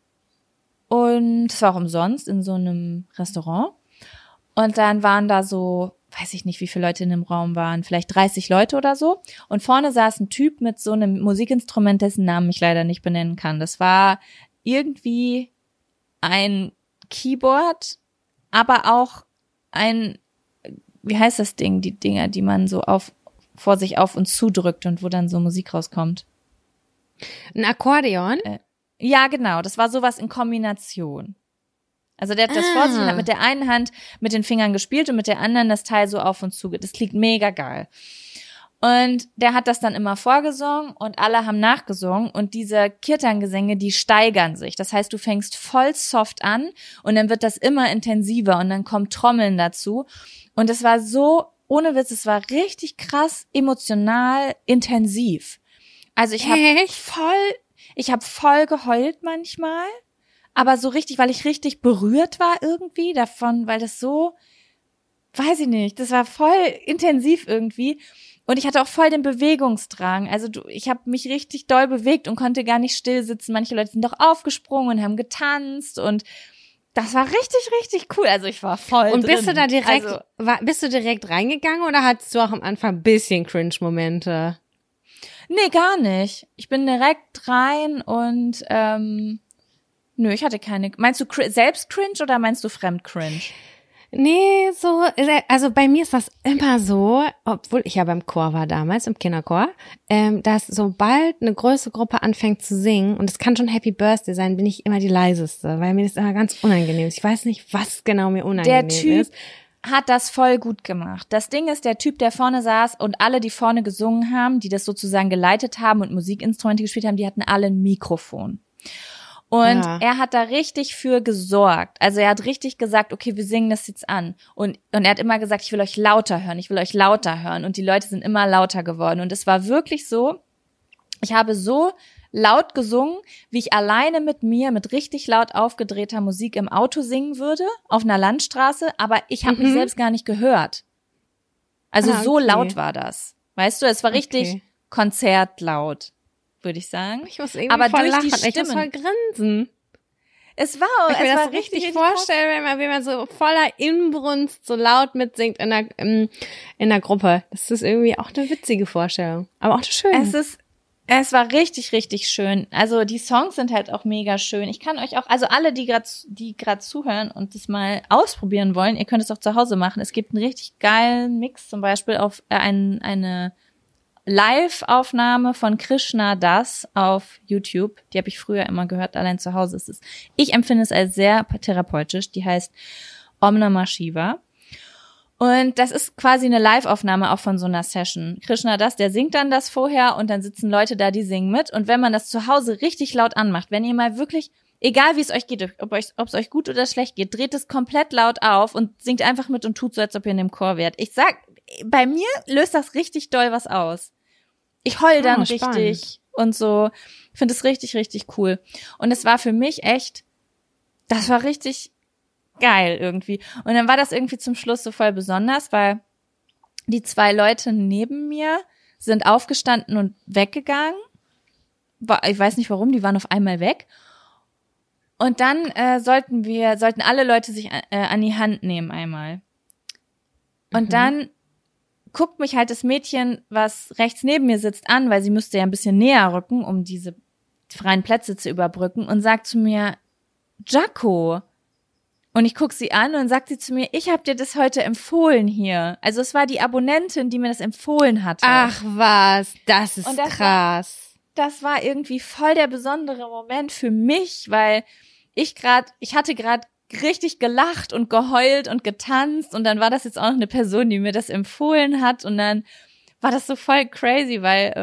und es war auch umsonst in so einem Restaurant. Und dann waren da so, weiß ich nicht, wie viele Leute in dem Raum waren, vielleicht 30 Leute oder so. Und vorne saß ein Typ mit so einem Musikinstrument, dessen Namen ich leider nicht benennen kann. Das war irgendwie ein Keyboard, aber auch ein, wie heißt das Ding, die Dinger, die man so vor sich auf und zudrückt und wo dann so Musik rauskommt. Ein Akkordeon? Ja, genau. Das war sowas in Kombination. Also der hat das vor sich und hat mit der einen Hand mit den Fingern gespielt und mit der anderen das Teil so auf und zu. Das klingt mega geil. Und der hat das dann immer vorgesungen und alle haben nachgesungen und diese Kirtan-Gesänge, die steigern sich. Das heißt, du fängst voll soft an und dann wird das immer intensiver und dann kommt Trommeln dazu. Und es war so, ohne Witz, es war richtig krass emotional intensiv. Also ich habe voll geheult manchmal. Aber so richtig, weil ich richtig berührt war irgendwie davon, weil das so, weiß ich nicht, das war voll intensiv irgendwie. Und ich hatte auch voll den Bewegungsdrang. Also ich habe mich richtig doll bewegt und konnte gar nicht still sitzen. Manche Leute sind doch aufgesprungen und haben getanzt und das war richtig, richtig cool. Also ich war voll Und bist drin. du da direkt, bist du direkt reingegangen oder hattest du auch am Anfang ein bisschen Cringe-Momente? Nee, gar nicht. Ich bin direkt rein und nö, ich hatte keine. Meinst du selbst cringe oder meinst du fremd cringe? Nee, so, also bei mir ist das immer so, obwohl ich ja beim Chor war damals, im Kinderchor, dass sobald eine größere Gruppe anfängt zu singen, und es kann schon Happy Birthday sein, bin ich immer die leiseste, weil mir das immer ganz unangenehm ist. Ich weiß nicht, was genau mir unangenehm ist. Der Typ hat das voll gut gemacht. Das Ding ist, der Typ, der vorne saß und alle, die vorne gesungen haben, die das sozusagen geleitet haben und Musikinstrumente gespielt haben, die hatten alle ein Mikrofon. Und er hat da richtig für gesorgt. Also er hat richtig gesagt, okay, wir singen das jetzt an. Und er hat immer gesagt, ich will euch lauter hören, ich will euch lauter hören. Und die Leute sind immer lauter geworden. Und es war wirklich so, ich habe so laut gesungen, wie ich alleine mit mir mit richtig laut aufgedrehter Musik im Auto singen würde, auf einer Landstraße, aber ich habe mich selbst gar nicht gehört. Also so laut war das. Weißt du, es war richtig konzertlaut, würde ich sagen. Ich muss irgendwie aber voll durch lachen, die Stimmen. ich muss voll grinsen. Es war, ich kann mir das richtig vorstellen, wenn man so voller Inbrunst so laut mitsingt in der Gruppe. Das ist irgendwie auch eine witzige Vorstellung, aber auch schön. Es war richtig, richtig schön. Also die Songs sind halt auch mega schön. Ich kann euch auch, also alle, die gerade zuhören und das mal ausprobieren wollen, ihr könnt es auch zu Hause machen. Es gibt einen richtig geilen Mix, zum Beispiel auf eine Live-Aufnahme von Krishna Das auf YouTube. Die habe ich früher immer gehört, allein zu Hause ist es. Ich empfinde es als sehr therapeutisch. Die heißt Om Namah Shiva. Und das ist quasi eine Live-Aufnahme auch von so einer Session. Krishna Das, der singt dann das vorher und dann sitzen Leute da, die singen mit. Und wenn man das zu Hause richtig laut anmacht, wenn ihr mal wirklich, egal wie es euch geht, ob es euch gut oder schlecht geht, dreht es komplett laut auf und singt einfach mit und tut so, als ob ihr in dem Chor wärt. Ich sag, bei mir löst das richtig doll was aus. Ich heul dann richtig und so. Ich finde es richtig, richtig cool. Und es war für mich echt, das war richtig geil irgendwie. Und dann war das irgendwie zum Schluss so voll besonders, weil die 2 Leute neben mir sind aufgestanden und weggegangen. Ich weiß nicht warum, die waren auf einmal weg. Und dann sollten alle Leute sich an die Hand nehmen einmal. Und dann guckt mich halt das Mädchen, was rechts neben mir sitzt, an, weil sie müsste ja ein bisschen näher rücken, um diese freien Plätze zu überbrücken, und sagt zu mir, Jaco. Und ich guck sie an und dann sagt sie zu mir, ich habe dir das heute empfohlen hier. Also es war die Abonnentin, die mir das empfohlen hatte. Ach was, das ist krass. Das war irgendwie voll der besondere Moment für mich, weil ich hatte gerade richtig gelacht und geheult und getanzt und dann war das jetzt auch noch eine Person, die mir das empfohlen hat und dann war das so voll crazy, weil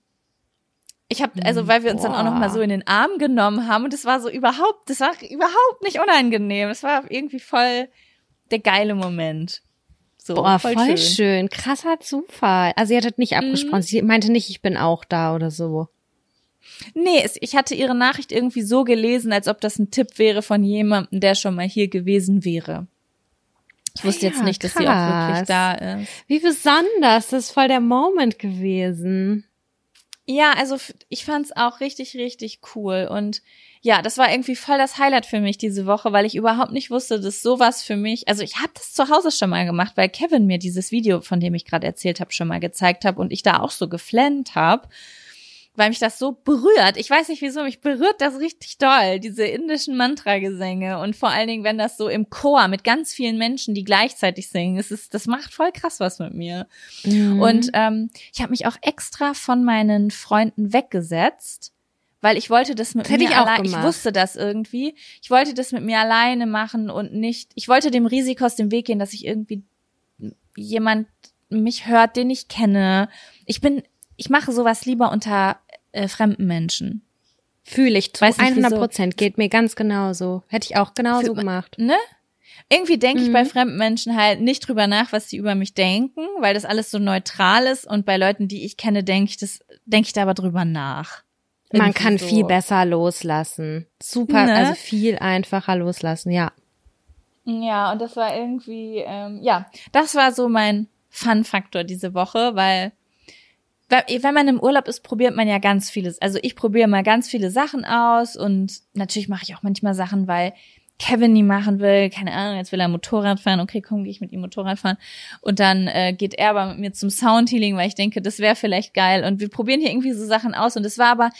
weil wir uns dann auch noch mal so in den Arm genommen haben und das war überhaupt nicht unangenehm. Es war irgendwie voll der geile Moment. So, boah, voll schön. Krasser Zufall. Also ihr hattet nicht abgesprochen. Sie meinte nicht, ich bin auch da oder so. Nee, ich hatte ihre Nachricht irgendwie so gelesen, als ob das ein Tipp wäre von jemandem, der schon mal hier gewesen wäre. Ich wusste jetzt nicht, dass sie auch wirklich da ist. Wie besonders. Das ist voll der Moment gewesen. Ja, also ich fand's auch richtig, richtig cool. Und ja, das war irgendwie voll das Highlight für mich diese Woche, weil ich überhaupt nicht wusste, dass sowas für mich, also ich habe das zu Hause schon mal gemacht, weil Kevin mir dieses Video, von dem ich gerade erzählt habe, schon mal gezeigt habe und ich da auch so geflennt habe, weil mich das so berührt. Ich weiß nicht wieso, mich berührt das richtig doll, diese indischen Mantra-Gesänge und vor allen Dingen, wenn das so im Chor mit ganz vielen Menschen, die gleichzeitig singen, das macht voll krass was mit mir. Und ich habe mich auch extra von meinen Freunden weggesetzt, weil ich wollte das mit mir alleine, ich wusste das irgendwie, ich wollte das mit mir alleine machen und nicht, ich wollte dem Risiko aus dem Weg gehen, dass ich irgendwie jemand mich hört, den ich kenne. Ich mache sowas lieber unter fremden Menschen. Fühle ich zu 100%, geht mir ganz genauso. Hätte ich auch genauso gemacht. Ne? Irgendwie denke ich bei fremden Menschen halt nicht drüber nach, was die über mich denken, weil das alles so neutral ist und bei Leuten, die ich kenne, denke ich da aber drüber nach. Man kann so viel besser loslassen. Super, ne? Also viel einfacher loslassen, ja. Ja, und das war irgendwie, das war so mein Fun-Faktor diese Woche, weil wenn man im Urlaub ist, probiert man ja ganz vieles. Also ich probiere mal ganz viele Sachen aus und natürlich mache ich auch manchmal Sachen, weil Kevin die machen will. Keine Ahnung, jetzt will er Motorrad fahren. Okay, komm, gehe ich mit ihm Motorrad fahren. Und dann geht er aber mit mir zum Soundhealing, weil ich denke, das wäre vielleicht geil. Und wir probieren hier irgendwie so Sachen aus. Und es war aber,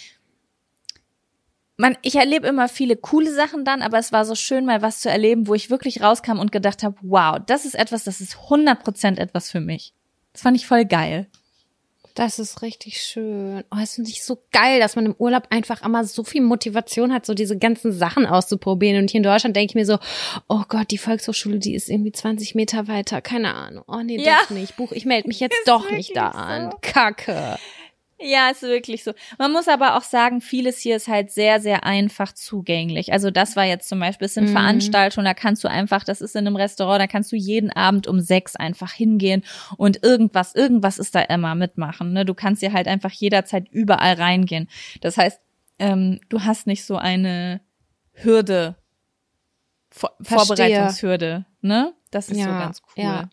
ich erlebe immer viele coole Sachen dann, aber es war so schön, mal was zu erleben, wo ich wirklich rauskam und gedacht habe, wow, das ist 100% etwas für mich. Das fand ich voll geil. Das ist richtig schön. Oh, das finde ich so geil, dass man im Urlaub einfach immer so viel Motivation hat, so diese ganzen Sachen auszuprobieren. Und hier in Deutschland denke ich mir so, oh Gott, die Volkshochschule, die ist irgendwie 20 Meter weiter. Keine Ahnung. Oh nee, doch nicht. Ich melde mich jetzt doch nicht da an. Kacke. Ja, ist wirklich so. Man muss aber auch sagen, vieles hier ist halt sehr, sehr einfach zugänglich. Also das war jetzt zum Beispiel, es sind Veranstaltungen, da kannst du einfach, das ist in einem Restaurant, da kannst du jeden Abend um 6 einfach hingehen und irgendwas ist da immer mitmachen. Ne? Du kannst dir halt einfach jederzeit überall reingehen. Das heißt, du hast nicht so eine Hürde, Vorbereitungshürde. Ne? Das ist so ganz cool.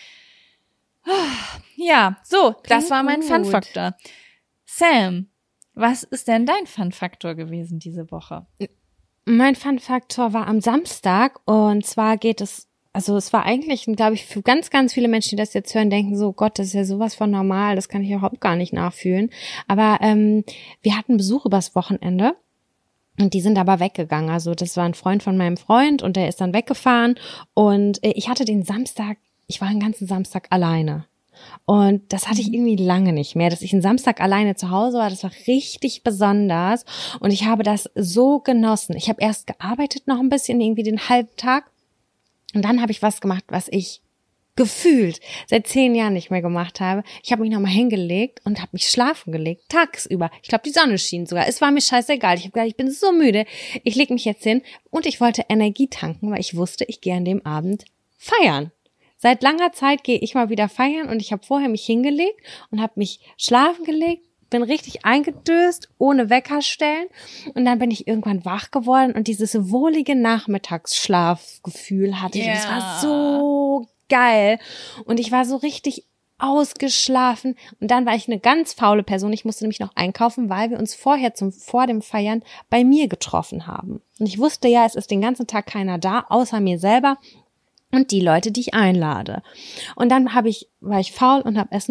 Ja, so, das war mein Fun-Faktor. Sam, was ist denn dein Fun-Faktor gewesen diese Woche? Mein Fun-Faktor war am Samstag und zwar es war eigentlich, glaube ich, für ganz, ganz viele Menschen, die das jetzt hören, denken so, Gott, das ist ja sowas von normal, das kann ich überhaupt gar nicht nachfühlen. Aber wir hatten Besuch übers Wochenende und die sind aber weggegangen. Also das war ein Freund von meinem Freund und der ist dann weggefahren und ich hatte den Samstag, ich war den ganzen Samstag alleine. Und das hatte ich irgendwie lange nicht mehr, dass ich einen Samstag alleine zu Hause war. Das war richtig besonders und ich habe das so genossen. Ich habe erst gearbeitet noch ein bisschen, irgendwie den halben Tag und dann habe ich was gemacht, was ich gefühlt seit 10 Jahren nicht mehr gemacht habe. Ich habe mich nochmal hingelegt und habe mich schlafen gelegt, tagsüber. Ich glaube, die Sonne schien sogar. Es war mir scheißegal. Ich habe gedacht, ich bin so müde. Ich lege mich jetzt hin und ich wollte Energie tanken, weil ich wusste, ich gehe an dem Abend feiern. Seit langer Zeit gehe ich mal wieder feiern und ich habe vorher mich hingelegt und habe mich schlafen gelegt, bin richtig eingedöst, ohne Wecker stellen und dann bin ich irgendwann wach geworden und dieses wohlige Nachmittagsschlafgefühl hatte ich. Das war so geil und ich war so richtig ausgeschlafen und dann war ich eine ganz faule Person. Ich musste nämlich noch einkaufen, weil wir uns vor dem Feiern bei mir getroffen haben. Und ich wusste ja, es ist den ganzen Tag keiner da, außer mir selber. Und die Leute, die ich einlade. Und dann war ich faul und habe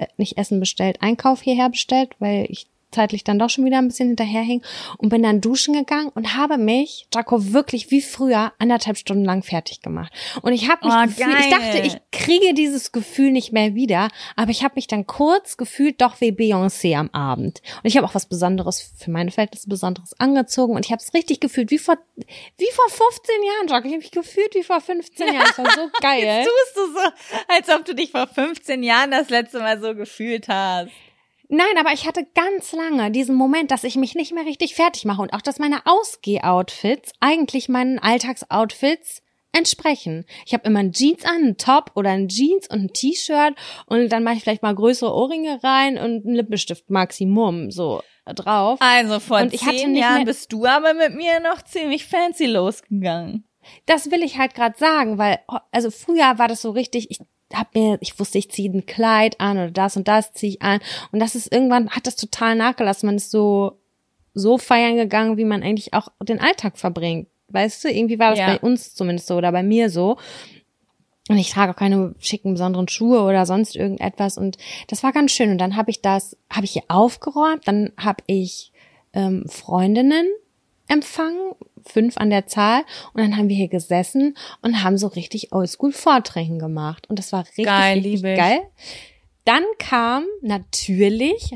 Einkauf hierher bestellt, weil ich zeitlich dann doch schon wieder ein bisschen hinterherhing und bin dann duschen gegangen und habe mich, Jaco, wirklich wie früher 1,5 Stunden lang fertig gemacht. Und ich habe mich ich dachte, ich kriege dieses Gefühl nicht mehr wieder, aber ich habe mich dann kurz gefühlt doch wie Beyoncé am Abend. Und ich habe auch was Besonderes, für meine Verhältnisse Besonderes angezogen und ich habe es richtig gefühlt, wie vor 15 Jahren, Jaco. Ich habe mich gefühlt wie vor 15 Jahren. Das war so geil. Jetzt tust du so, als ob du dich vor 15 Jahren das letzte Mal so gefühlt hast. Nein, aber ich hatte ganz lange diesen Moment, dass ich mich nicht mehr richtig fertig mache und auch, dass meine Ausgeh-Outfits eigentlich meinen Alltagsoutfits entsprechen. Ich habe immer ein Jeans an, einen Top oder ein Jeans und ein T-Shirt und dann mache ich vielleicht mal größere Ohrringe rein und einen Lippenstift Maximum so drauf. Also vor und 10 Jahren bist du aber mit mir noch ziemlich fancy losgegangen. Das will ich halt gerade sagen, weil also früher war das so richtig, ich wusste, ich ziehe ein Kleid an oder das und das ziehe ich an und das ist irgendwann, hat das total nachgelassen. Man ist so feiern gegangen, wie man eigentlich auch den Alltag verbringt. Weißt du, irgendwie war das bei uns zumindest so oder bei mir so. Und ich trage auch keine schicken besonderen Schuhe oder sonst irgendetwas und das war ganz schön. Und dann habe ich hier aufgeräumt, dann habe ich Freundinnen empfangen, 5 an der Zahl und dann haben wir hier gesessen und haben so richtig Oldschool-Vorträge gemacht und das war richtig geil. Dann kam natürlich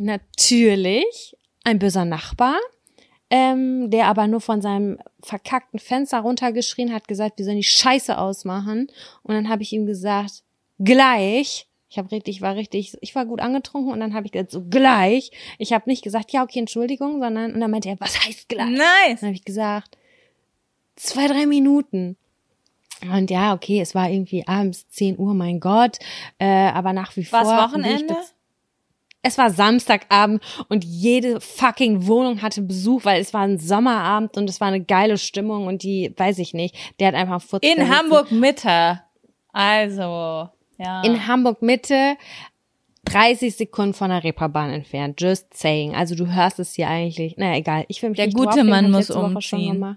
ein böser Nachbar, der aber nur von seinem verkackten Fenster runtergeschrien hat, gesagt, wir sollen die Scheiße ausmachen. Und dann habe ich ihm gesagt, gleich. Ich war gut angetrunken und dann habe ich gesagt, so gleich. Ich habe nicht gesagt, ja, okay, Entschuldigung, und dann meinte er, was heißt gleich? Nice. Dann habe ich gesagt, 2-3 Minuten. Und ja, okay, es war irgendwie abends 10 Uhr, mein Gott, aber nach wie vor. Was, Wochenende? Es war Samstagabend und jede fucking Wohnung hatte Besuch, weil es war ein Sommerabend und es war eine geile Stimmung und die, weiß ich nicht, der hat einfach Furz in Hamburg-Mitte. Also, ja. In Hamburg-Mitte, 30 Sekunden von der Reeperbahn entfernt. Just saying. Also du hörst es hier eigentlich. Naja, egal. Ich will mich der nicht gute Mann muss umziehen.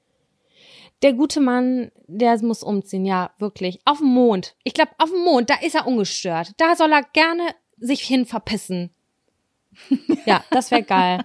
Der gute Mann, der muss umziehen, ja, wirklich. Auf dem Mond. Ich glaube, auf dem Mond, da ist er ungestört. Da soll er gerne sich hin verpissen. Ja, das wäre geil.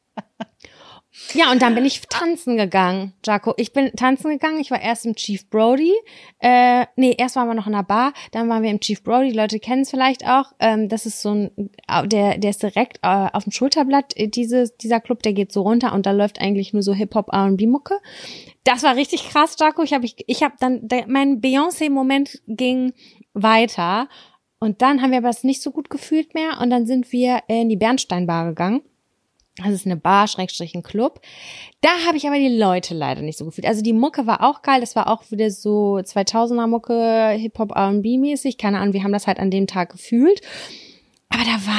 Ja, und dann bin ich tanzen gegangen, Jaco. Ich bin tanzen gegangen. Ich war erst im Chief Brody. Erst waren wir noch in der Bar. Dann waren wir im Chief Brody. Die Leute kennen es vielleicht auch. Das ist so ein, der ist direkt auf dem Schulterblatt. Dieser Club, der geht so runter und da läuft eigentlich nur so Hip-Hop, R&B-Mucke. Das war richtig krass, Jaco. Mein Beyoncé-Moment ging weiter. Und dann haben wir aber es nicht so gut gefühlt mehr und dann sind wir in die Bernsteinbar gegangen. Das ist eine Bar, / ein Club. Da habe ich aber die Leute leider nicht so gefühlt. Also die Mucke war auch geil, das war auch wieder so 2000er Mucke, Hip-Hop, R&B mäßig. Keine Ahnung, wir haben das halt an dem Tag gefühlt. Aber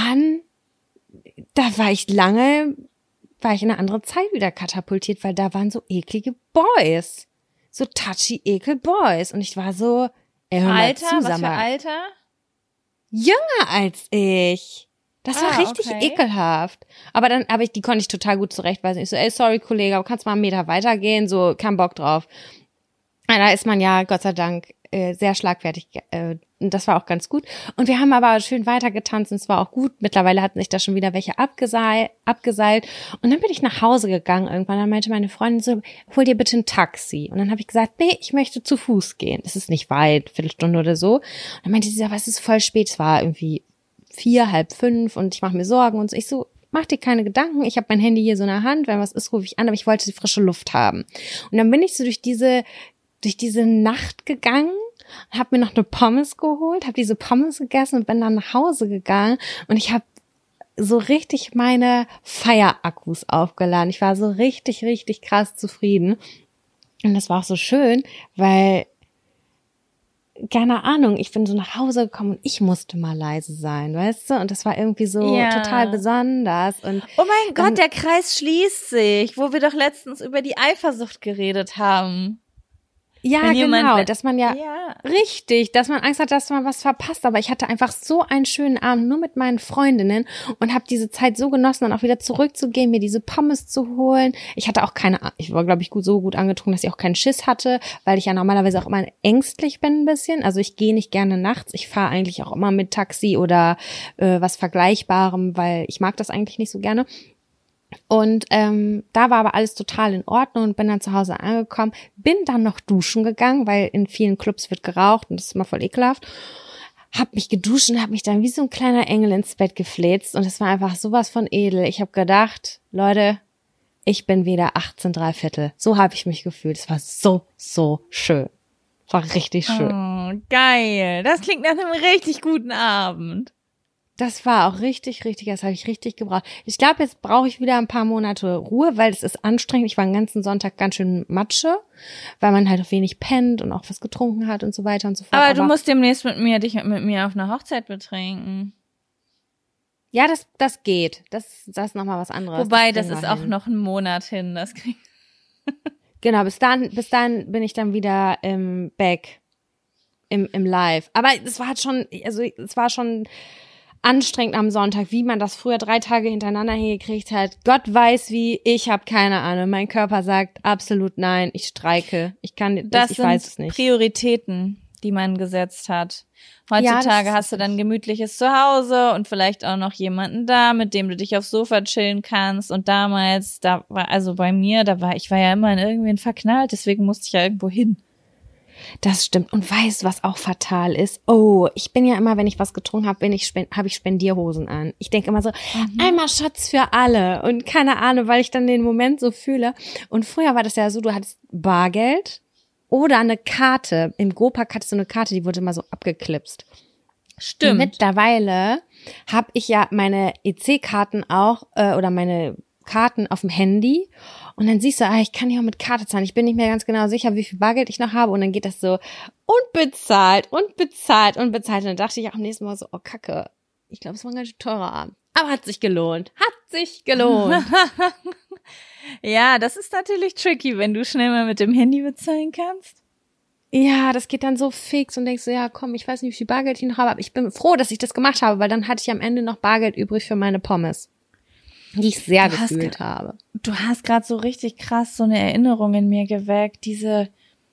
war ich in eine andere Zeit wieder katapultiert, weil da waren so eklige Boys. So touchy, ekel Boys. Und ich war so, hör mal zu, was für Alter? Jünger als ich. Das war richtig ekelhaft. Aber die konnte ich total gut zurechtweisen. Ich so, sorry, Kollege, aber kannst mal einen Meter weitergehen? So, kein Bock drauf. Da ist man ja, Gott sei Dank, sehr schlagfertig. Und das war auch ganz gut. Und wir haben aber schön weitergetanzt und es war auch gut. Mittlerweile hatten sich da schon wieder welche abgeseilt. Und dann bin ich nach Hause gegangen irgendwann. Dann meinte meine Freundin so, hol dir bitte ein Taxi. Und dann habe ich gesagt, nee, ich möchte zu Fuß gehen. Es ist nicht weit, Viertelstunde oder so. Und dann meinte sie, aber es ist voll spät. Es war irgendwie 4, halb 5 und ich mache mir Sorgen. Und ich so, mach dir keine Gedanken. Ich habe mein Handy hier so in der Hand. Wenn was ist, rufe ich an. Aber ich wollte die frische Luft haben. Und dann bin ich so durch diese Nacht gegangen, habe mir noch eine Pommes geholt, habe diese Pommes gegessen und bin dann nach Hause gegangen und ich habe so richtig meine Feierakkus aufgeladen. Ich war so richtig, richtig krass zufrieden und das war auch so schön, weil, keine Ahnung, ich bin so nach Hause gekommen und ich musste mal leise sein, weißt du? Und das war irgendwie so total besonders. Und oh mein Gott, der Kreis schließt sich, wo wir doch letztens über die Eifersucht geredet haben. Ja, genau, dass man richtig, dass man Angst hat, dass man was verpasst. Aber ich hatte einfach so einen schönen Abend nur mit meinen Freundinnen und habe diese Zeit so genossen, dann auch wieder zurückzugehen, mir diese Pommes zu holen. Ich hatte auch ich war, glaube ich, so gut angetrunken, dass ich auch keinen Schiss hatte, weil ich ja normalerweise auch immer ängstlich bin ein bisschen. Also ich gehe nicht gerne nachts. Ich fahre eigentlich auch immer mit Taxi oder was Vergleichbarem, weil ich mag das eigentlich nicht so gerne. Und da war aber alles total in Ordnung und bin dann zu Hause angekommen, bin dann noch duschen gegangen, weil in vielen Clubs wird geraucht und das ist immer voll ekelhaft. Hab mich geduscht und hab mich dann wie so ein kleiner Engel ins Bett gefläzt und es war einfach sowas von edel. Ich habe gedacht, Leute, ich bin wieder 18 3/4. So habe ich mich gefühlt. Es war so schön. Es war richtig schön. Oh, geil. Das klingt nach einem richtig guten Abend. Das war auch richtig, das habe ich richtig gebraucht. Ich glaube, jetzt brauche ich wieder ein paar Monate Ruhe, weil es ist anstrengend. Ich war den ganzen Sonntag ganz schön Matsche, weil man halt auch wenig pennt und auch was getrunken hat und so weiter und so fort. Aber du musst demnächst dich mit mir auf einer Hochzeit betrinken. Ja, das geht. Das ist nochmal was anderes. Wobei, das ist auch noch ein Monat hin. Genau, bis dahin bin ich dann wieder back im Live. Aber es war schon anstrengend am Sonntag, wie man das früher 3 Tage hintereinander hingekriegt hat. Gott weiß wie, ich habe keine Ahnung. Mein Körper sagt absolut nein, ich streike. Ich weiß es nicht. Das sind Prioritäten, die man gesetzt hat. Heutzutage hast du dann gemütliches Zuhause und vielleicht auch noch jemanden da, mit dem du dich aufs Sofa chillen kannst. Und damals, ich war ja immer in irgendwen verknallt, deswegen musste ich ja irgendwo hin. Das stimmt. Und weißt du, was auch fatal ist? Oh, ich bin ja immer, wenn ich was getrunken habe, habe ich Spendierhosen an. Ich denke immer so, einmal Shots für alle. Und keine Ahnung, weil ich dann den Moment so fühle. Und früher war das ja so, du hattest Bargeld oder eine Karte. Im Go-Park hattest du eine Karte, die wurde immer so abgeklipst. Stimmt. Und mittlerweile habe ich ja meine EC-Karten auch, oder meine Karten auf dem Handy. Und dann siehst du, ich kann ja auch mit Karte zahlen. Ich bin nicht mehr ganz genau sicher, wie viel Bargeld ich noch habe. Und dann geht das so unbezahlt. Und dann dachte ich auch am nächsten Mal so, oh Kacke, ich glaube, es war ein ganz schön teurer Abend. Aber hat sich gelohnt. Ja, das ist natürlich tricky, wenn du schnell mal mit dem Handy bezahlen kannst. Ja, das geht dann so fix und denkst so, ja komm, ich weiß nicht, wie viel Bargeld ich noch habe. Aber ich bin froh, dass ich das gemacht habe, weil dann hatte ich am Ende noch Bargeld übrig für meine Pommes, die ich sehr gefühlt habe. Du hast gerade so richtig krass so eine Erinnerung in mir geweckt, diese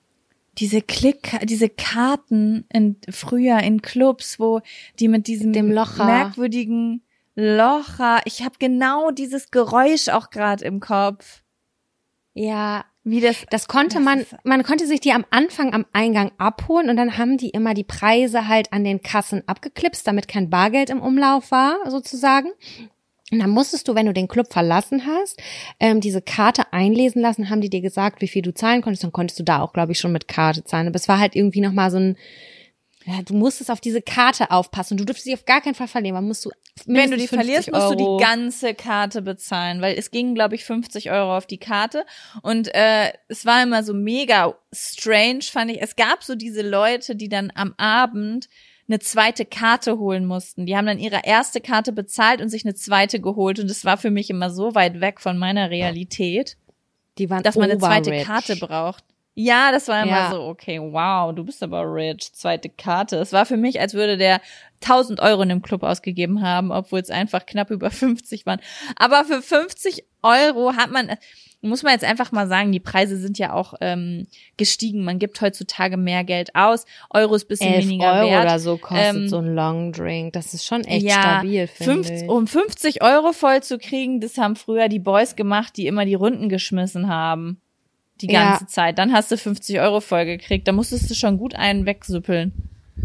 Karten früher in Clubs, wo die mit diesem dem Locher. Merkwürdigen Locher, ich habe genau dieses Geräusch auch gerade im Kopf. Ja, das konnte man konnte sich die am Anfang am Eingang abholen und dann haben die immer die Preise halt an den Kassen abgeklipst, damit kein Bargeld im Umlauf war, sozusagen. Und dann musstest du, wenn du den Club verlassen hast, diese Karte einlesen lassen, haben die dir gesagt, wie viel du zahlen konntest. Dann konntest du da auch, glaube ich, schon mit Karte zahlen. Aber es war halt irgendwie nochmal so ein, ja, du musstest auf diese Karte aufpassen. Du durftest sie auf gar keinen Fall verlieren. Wenn du die verlierst, musst du Euro. die ganze Karte bezahlen, weil es gingen, glaube ich, 50 Euro auf die Karte. Und es war immer so mega strange, fand ich. Es gab so diese Leute, die dann am Abend eine zweite Karte holen mussten. Die haben dann ihre erste Karte bezahlt und sich eine zweite geholt. Und das war für mich immer so weit weg von meiner Realität, dass man eine zweite Karte braucht. Ja, das war immer so, okay, wow, du bist aber rich, zweite Karte. Es war für mich, als würde der 1.000 Euro in dem Club ausgegeben haben, obwohl es einfach knapp über 50 waren. Aber für 50 Euro muss man jetzt einfach mal sagen, die Preise sind ja auch gestiegen. Man gibt heutzutage mehr Geld aus. Euro ist ein bisschen weniger Euro wert. Oder so kostet so ein Long Drink. Das ist schon echt stabil, finde ich. Um 50 Euro voll zu kriegen, das haben früher die Boys gemacht, die immer die Runden geschmissen haben. Die ganze Zeit. Dann hast du 50 Euro voll gekriegt. Da musstest du schon gut einen wegsüppeln.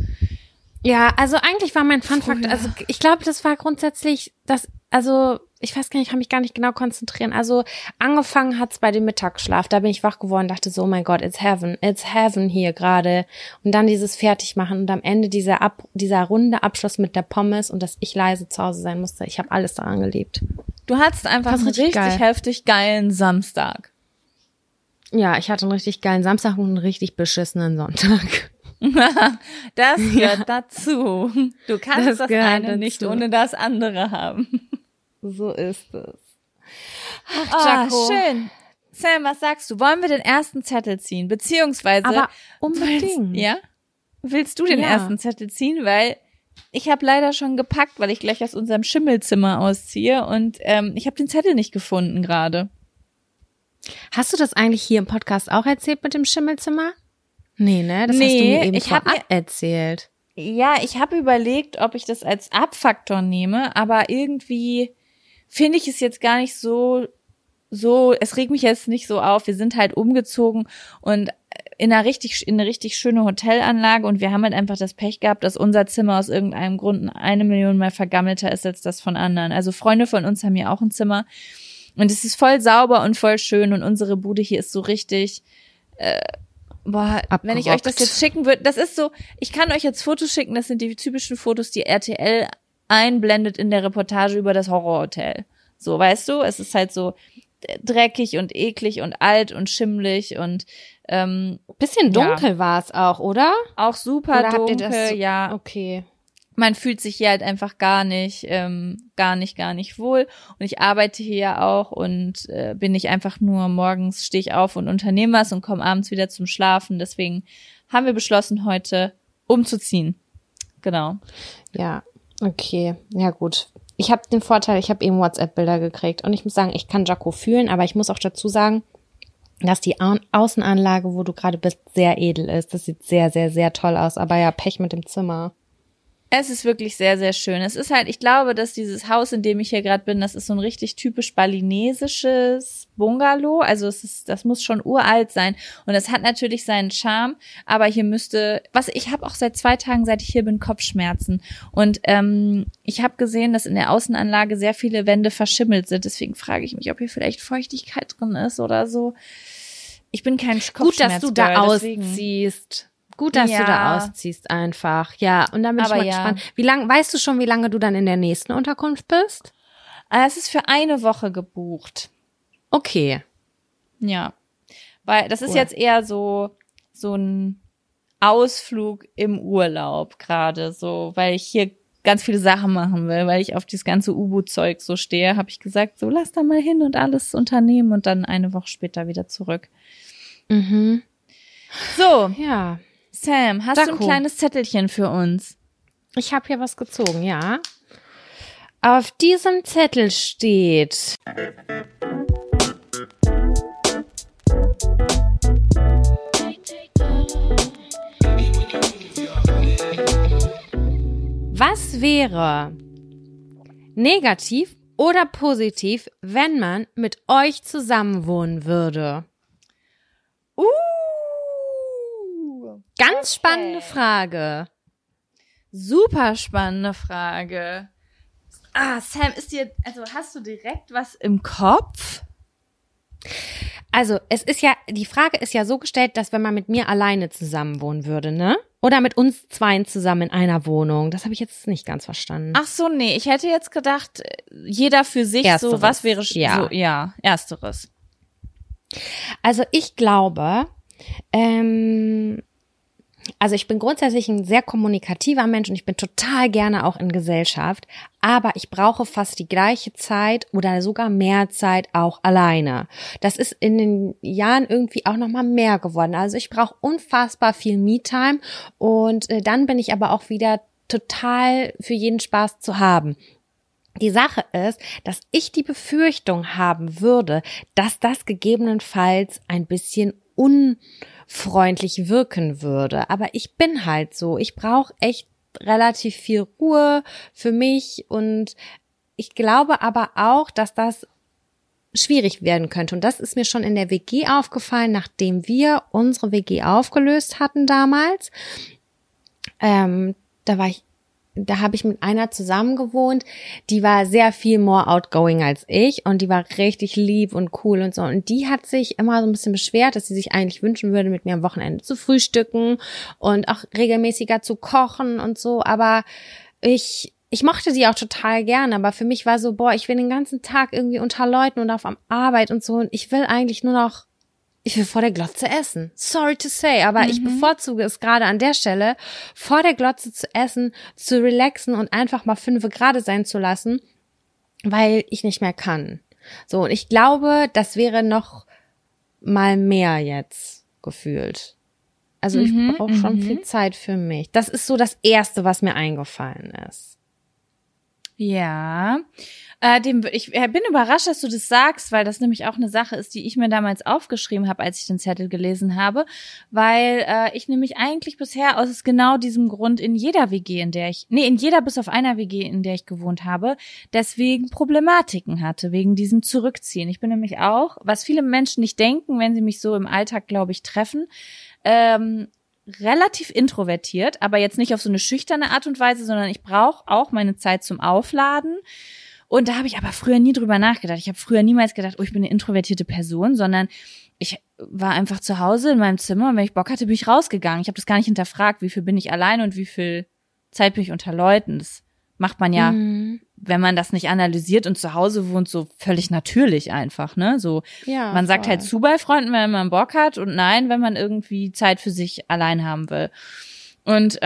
Ja, also eigentlich war mein Fun-Fact, also ich glaube, das war grundsätzlich, ich weiß gar nicht, ich kann mich gar nicht genau konzentrieren. Also angefangen hat's bei dem Mittagsschlaf. Da bin ich wach geworden, dachte so, oh mein Gott, it's heaven hier gerade. Und dann dieses Fertigmachen und am Ende dieser runde Abschluss mit der Pommes und dass ich leise zu Hause sein musste. Ich habe alles daran gelebt. Du hattest einfach einen richtig heftig geilen Samstag. Ja, ich hatte einen richtig geilen Samstag und einen richtig beschissenen Sonntag. Das gehört dazu. Du kannst das eine nicht ohne das andere haben. So ist es. Ach, Jaco. Schön. Sam, was sagst du? Wollen wir den ersten Zettel ziehen? Beziehungsweise. Aber unbedingt. Willst du den ersten Zettel ziehen? Weil ich habe leider schon gepackt, weil ich gleich aus unserem Schimmelzimmer ausziehe und ich habe den Zettel nicht gefunden gerade. Hast du das eigentlich hier im Podcast auch erzählt mit dem Schimmelzimmer? Nee, ne? Das hast du mir eben vorab erzählt. Ja, ich habe überlegt, ob ich das als Abfaktor nehme, aber irgendwie finde ich es jetzt gar nicht so, es regt mich jetzt nicht so auf. Wir sind halt umgezogen und in eine richtig schöne Hotelanlage und wir haben halt einfach das Pech gehabt, dass unser Zimmer aus irgendeinem Grund 1 Million Mal vergammelter ist als das von anderen. Also Freunde von uns haben ja auch ein Zimmer. Und es ist voll sauber und voll schön und unsere Bude hier ist so richtig, wenn ich euch das jetzt schicken würde, das ist so, ich kann euch jetzt Fotos schicken, das sind die typischen Fotos, die RTL einblendet in der Reportage über das Horrorhotel. So, weißt du, es ist halt so dreckig und eklig und alt und schimmlig und bisschen dunkel war es auch, oder? Auch super oder dunkel, habt ihr das ja. Okay. Man fühlt sich hier halt einfach gar nicht wohl. Und ich arbeite hier ja auch und bin nicht einfach nur morgens stehe ich auf und unternehme was und komme abends wieder zum Schlafen. Deswegen haben wir beschlossen, heute umzuziehen. Genau. Ja, okay. Ja, gut. Ich habe den Vorteil, ich habe eben WhatsApp-Bilder gekriegt und ich muss sagen, ich kann Jaco fühlen, aber ich muss auch dazu sagen, dass die Außenanlage, wo du gerade bist, sehr edel ist. Das sieht sehr, sehr, sehr toll aus, aber ja, Pech mit dem Zimmer. Es ist wirklich sehr, sehr schön. Es ist halt, ich glaube, dass dieses Haus, in dem ich hier gerade bin, das ist so ein richtig typisch balinesisches Bungalow. Also das muss schon uralt sein. Und das hat natürlich seinen Charme. Aber hier ich habe auch seit 2 Tagen, seit ich hier bin, Kopfschmerzen. Und ich habe gesehen, dass in der Außenanlage sehr viele Wände verschimmelt sind. Deswegen frage ich mich, ob hier vielleicht Feuchtigkeit drin ist oder so. Ich bin kein Kopfschmerz. Gut, dass du da ausziehst. Gut, dass du da ausziehst einfach. Ja, und dann bin ich mal gespannt. Weißt du schon, wie lange du dann in der nächsten Unterkunft bist? Es ist für 1 Woche gebucht. Okay. Ja. Weil das ist jetzt eher so ein Ausflug im Urlaub gerade, so, weil ich hier ganz viele Sachen machen will, weil ich auf dieses ganze U-Boot-Zeug so stehe, habe ich gesagt, so lass da mal hin und alles unternehmen und dann 1 Woche später wieder zurück. Mhm. So. Ja. Sam, hast du ein kleines Zettelchen für uns? Ich habe hier was gezogen, ja. Auf diesem Zettel steht: Was wäre negativ oder positiv, wenn man mit euch zusammenwohnen würde? Ganz spannende Frage. Super spannende Frage. Sam, hast du direkt was im Kopf? Also, die Frage ist ja so gestellt, dass wenn man mit mir alleine zusammenwohnen würde, ne? Oder mit uns zweien zusammen in einer Wohnung. Das habe ich jetzt nicht ganz verstanden. Ach so, nee. Ich hätte jetzt gedacht, jeder für sich Ersteres. So, was wäre Ersteres. Also, ich glaube, also ich bin grundsätzlich ein sehr kommunikativer Mensch und ich bin total gerne auch in Gesellschaft, aber ich brauche fast die gleiche Zeit oder sogar mehr Zeit auch alleine. Das ist in den Jahren irgendwie auch nochmal mehr geworden. Also ich brauche unfassbar viel Me-Time und dann bin ich aber auch wieder total für jeden Spaß zu haben. Die Sache ist, dass ich die Befürchtung haben würde, dass das gegebenenfalls ein bisschen unfreundlich wirken würde. Aber ich bin halt so. Ich brauche echt relativ viel Ruhe für mich und ich glaube aber auch, dass das schwierig werden könnte. Und das ist mir schon in der WG aufgefallen, nachdem wir unsere WG aufgelöst hatten damals. Da habe ich mit einer zusammen gewohnt, die war sehr viel more outgoing als ich und die war richtig lieb und cool und so. Und die hat sich immer so ein bisschen beschwert, dass sie sich eigentlich wünschen würde, mit mir am Wochenende zu frühstücken und auch regelmäßiger zu kochen und so. Aber ich mochte die auch total gerne, aber für mich war so, ich will den ganzen Tag irgendwie unter Leuten und auf Arbeit und so und ich will vor der Glotze essen. Sorry to say, aber ich bevorzuge es gerade an der Stelle, vor der Glotze zu essen, zu relaxen und einfach mal 5 Grad sein zu lassen, weil ich nicht mehr kann. So, und ich glaube, das wäre noch mal mehr jetzt gefühlt. Also ich brauche schon viel Zeit für mich. Das ist so das Erste, was mir eingefallen ist. Ja, ich bin überrascht, dass du das sagst, weil das nämlich auch eine Sache ist, die ich mir damals aufgeschrieben habe, als ich den Zettel gelesen habe, weil ich nämlich eigentlich bisher aus genau diesem Grund in jeder WG, in jeder bis auf einer WG, in der ich gewohnt habe, deswegen Problematiken hatte, wegen diesem Zurückziehen. Ich bin nämlich auch, was viele Menschen nicht denken, wenn sie mich so im Alltag, glaube ich, treffen, relativ introvertiert, aber jetzt nicht auf so eine schüchterne Art und Weise, sondern ich brauche auch meine Zeit zum Aufladen. Und da habe ich aber früher nie drüber nachgedacht. Ich habe früher niemals gedacht, ich bin eine introvertierte Person, sondern ich war einfach zu Hause in meinem Zimmer und wenn ich Bock hatte, bin ich rausgegangen. Ich habe das gar nicht hinterfragt, wie viel bin ich allein und wie viel Zeit bin ich unter Leuten. Das macht man ja, wenn man das nicht analysiert und zu Hause wohnt, so völlig natürlich einfach, ne? So, Ja, man sagt voll. halt zu bei Freunden, wenn man Bock hat und nein, wenn man irgendwie Zeit für sich allein haben will. Und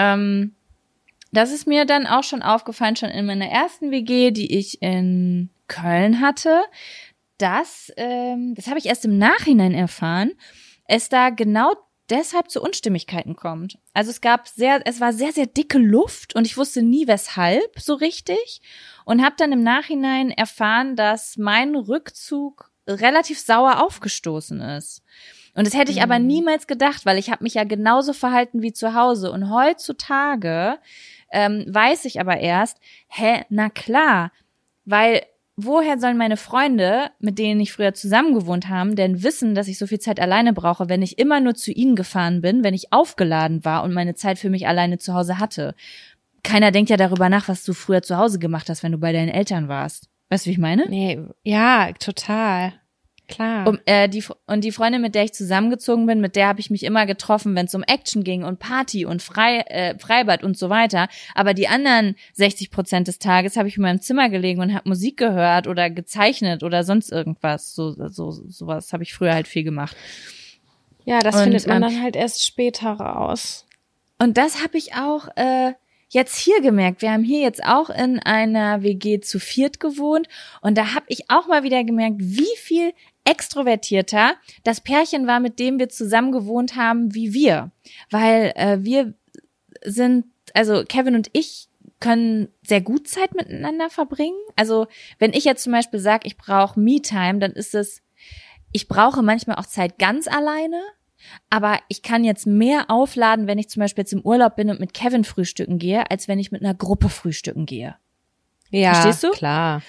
das ist mir dann auch schon aufgefallen, schon in meiner ersten WG, die ich in Köln hatte, dass, das habe ich erst im Nachhinein erfahren, es da genau deshalb zu Unstimmigkeiten kommt. Also es war sehr, sehr dicke Luft und ich wusste nie weshalb so richtig und habe dann im Nachhinein erfahren, dass mein Rückzug relativ sauer aufgestoßen ist. Und das hätte ich aber niemals gedacht, weil ich habe mich ja genauso verhalten wie zu Hause. Und heutzutage weiß ich aber erst, na klar, weil woher sollen meine Freunde, mit denen ich früher zusammen gewohnt habe, denn wissen, dass ich so viel Zeit alleine brauche, wenn ich immer nur zu ihnen gefahren bin, wenn ich aufgeladen war und meine Zeit für mich alleine zu Hause hatte? Keiner denkt ja darüber nach, was du früher zu Hause gemacht hast, wenn du bei deinen Eltern warst. Weißt du, wie ich meine? Nee, ja, total. Klar. Und die Freundin, mit der ich zusammengezogen bin, mit der habe ich mich immer getroffen, wenn es um Action ging und Party und Freibad und so weiter. Aber die anderen 60% des Tages habe ich in meinem Zimmer gelegen und habe Musik gehört oder gezeichnet oder sonst irgendwas. Sowas habe ich früher halt viel gemacht. Ja, das findet man dann halt erst später raus. Und das habe ich auch jetzt hier gemerkt. Wir haben hier jetzt auch in einer WG zu viert gewohnt und da habe ich auch mal wieder gemerkt, wie viel extrovertierter das Pärchen war, mit dem wir zusammen gewohnt haben, wie wir. Weil wir sind, also Kevin und ich können sehr gut Zeit miteinander verbringen. Also wenn ich jetzt zum Beispiel sage, ich brauche Me-Time, dann ist es, ich brauche manchmal auch Zeit ganz alleine. Aber ich kann jetzt mehr aufladen, wenn ich zum Beispiel jetzt im Urlaub bin und mit Kevin frühstücken gehe, als wenn ich mit einer Gruppe frühstücken gehe. Ja, verstehst du? Klar.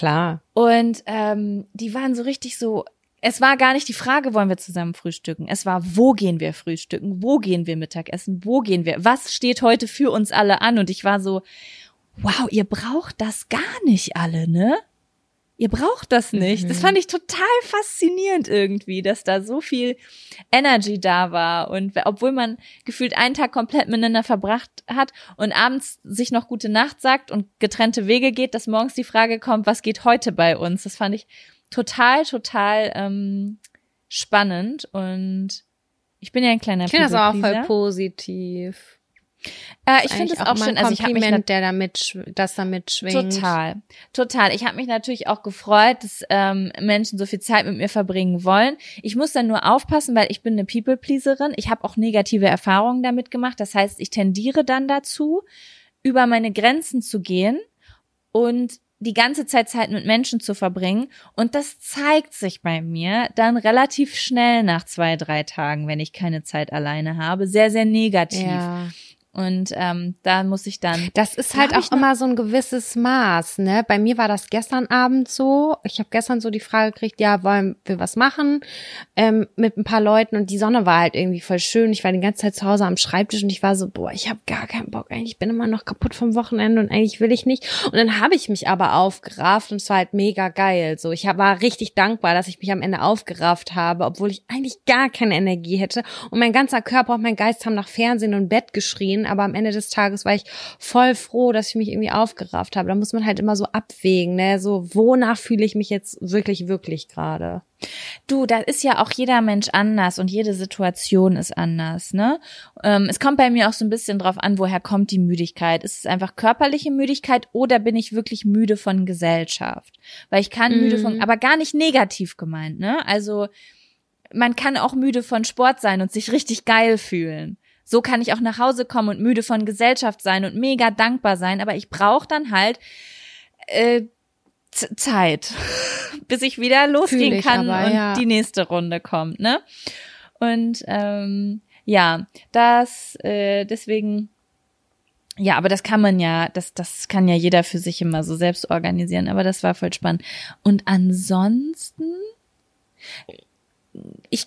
Und die waren so richtig so, es war gar nicht die Frage, wollen wir zusammen frühstücken? Es war, wo gehen wir frühstücken? Wo gehen wir Mittagessen? Wo gehen wir? Was steht heute für uns alle an? Und ich war so, wow, ihr braucht das gar nicht alle, ne? Ihr braucht das nicht. Das fand ich total faszinierend irgendwie, dass da so viel Energy da war. Und obwohl man gefühlt einen Tag komplett miteinander verbracht hat und abends sich noch gute Nacht sagt und getrennte Wege geht, dass morgens die Frage kommt, was geht heute bei uns? Das fand ich total spannend. Und ich bin ja ein kleiner People-Pleaser. Ich finde das auch voll positiv. Ich finde es auch schön, also ich habe mich das damit schwingt. Total. Ich habe mich natürlich auch gefreut, dass Menschen so viel Zeit mit mir verbringen wollen. Ich muss dann nur aufpassen, weil ich bin eine People-Pleaserin. Ich habe auch negative Erfahrungen damit gemacht. Das heißt, ich tendiere dann dazu, über meine Grenzen zu gehen und die ganze Zeit mit Menschen zu verbringen. Und das zeigt sich bei mir dann relativ schnell nach 2-3 Tagen, wenn ich keine Zeit alleine habe. Sehr, sehr negativ. Ja. Und da muss ich dann. Das ist halt auch immer so ein gewisses Maß, ne? Bei mir war das gestern Abend so. Ich habe gestern so die Frage gekriegt, ja, wollen wir was machen mit ein paar Leuten? Und die Sonne war halt irgendwie voll schön. Ich war die ganze Zeit zu Hause am Schreibtisch und ich war so, boah, ich habe gar keinen Bock. Eigentlich bin immer noch kaputt vom Wochenende und eigentlich will ich nicht. Und dann habe ich mich aber aufgerafft und es war halt mega geil. So, war richtig dankbar, dass ich mich am Ende aufgerafft habe, obwohl ich eigentlich gar keine Energie hätte. Und mein ganzer Körper und mein Geist haben nach Fernsehen und Bett geschrien. Aber am Ende des Tages war ich voll froh, dass ich mich irgendwie aufgerafft habe. Da muss man halt immer so abwägen, ne? So, wonach fühle ich mich jetzt wirklich, wirklich gerade? Du, da ist ja auch jeder Mensch anders und jede Situation ist anders, ne? Es kommt bei mir auch so ein bisschen drauf an, woher kommt die Müdigkeit? Ist es einfach körperliche Müdigkeit oder bin ich wirklich müde von Gesellschaft? Weil ich kann müde von, aber gar nicht negativ gemeint, ne? Also, man kann auch müde von Sport sein und sich richtig geil fühlen. So kann ich auch nach Hause kommen und müde von Gesellschaft sein und mega dankbar sein, aber ich brauche dann halt Zeit, bis ich wieder losgehen kann und die nächste Runde kommt, ne? Und deswegen, ja, aber das kann man ja, das kann ja jeder für sich immer so selbst organisieren, aber das war voll spannend. Und ansonsten, ich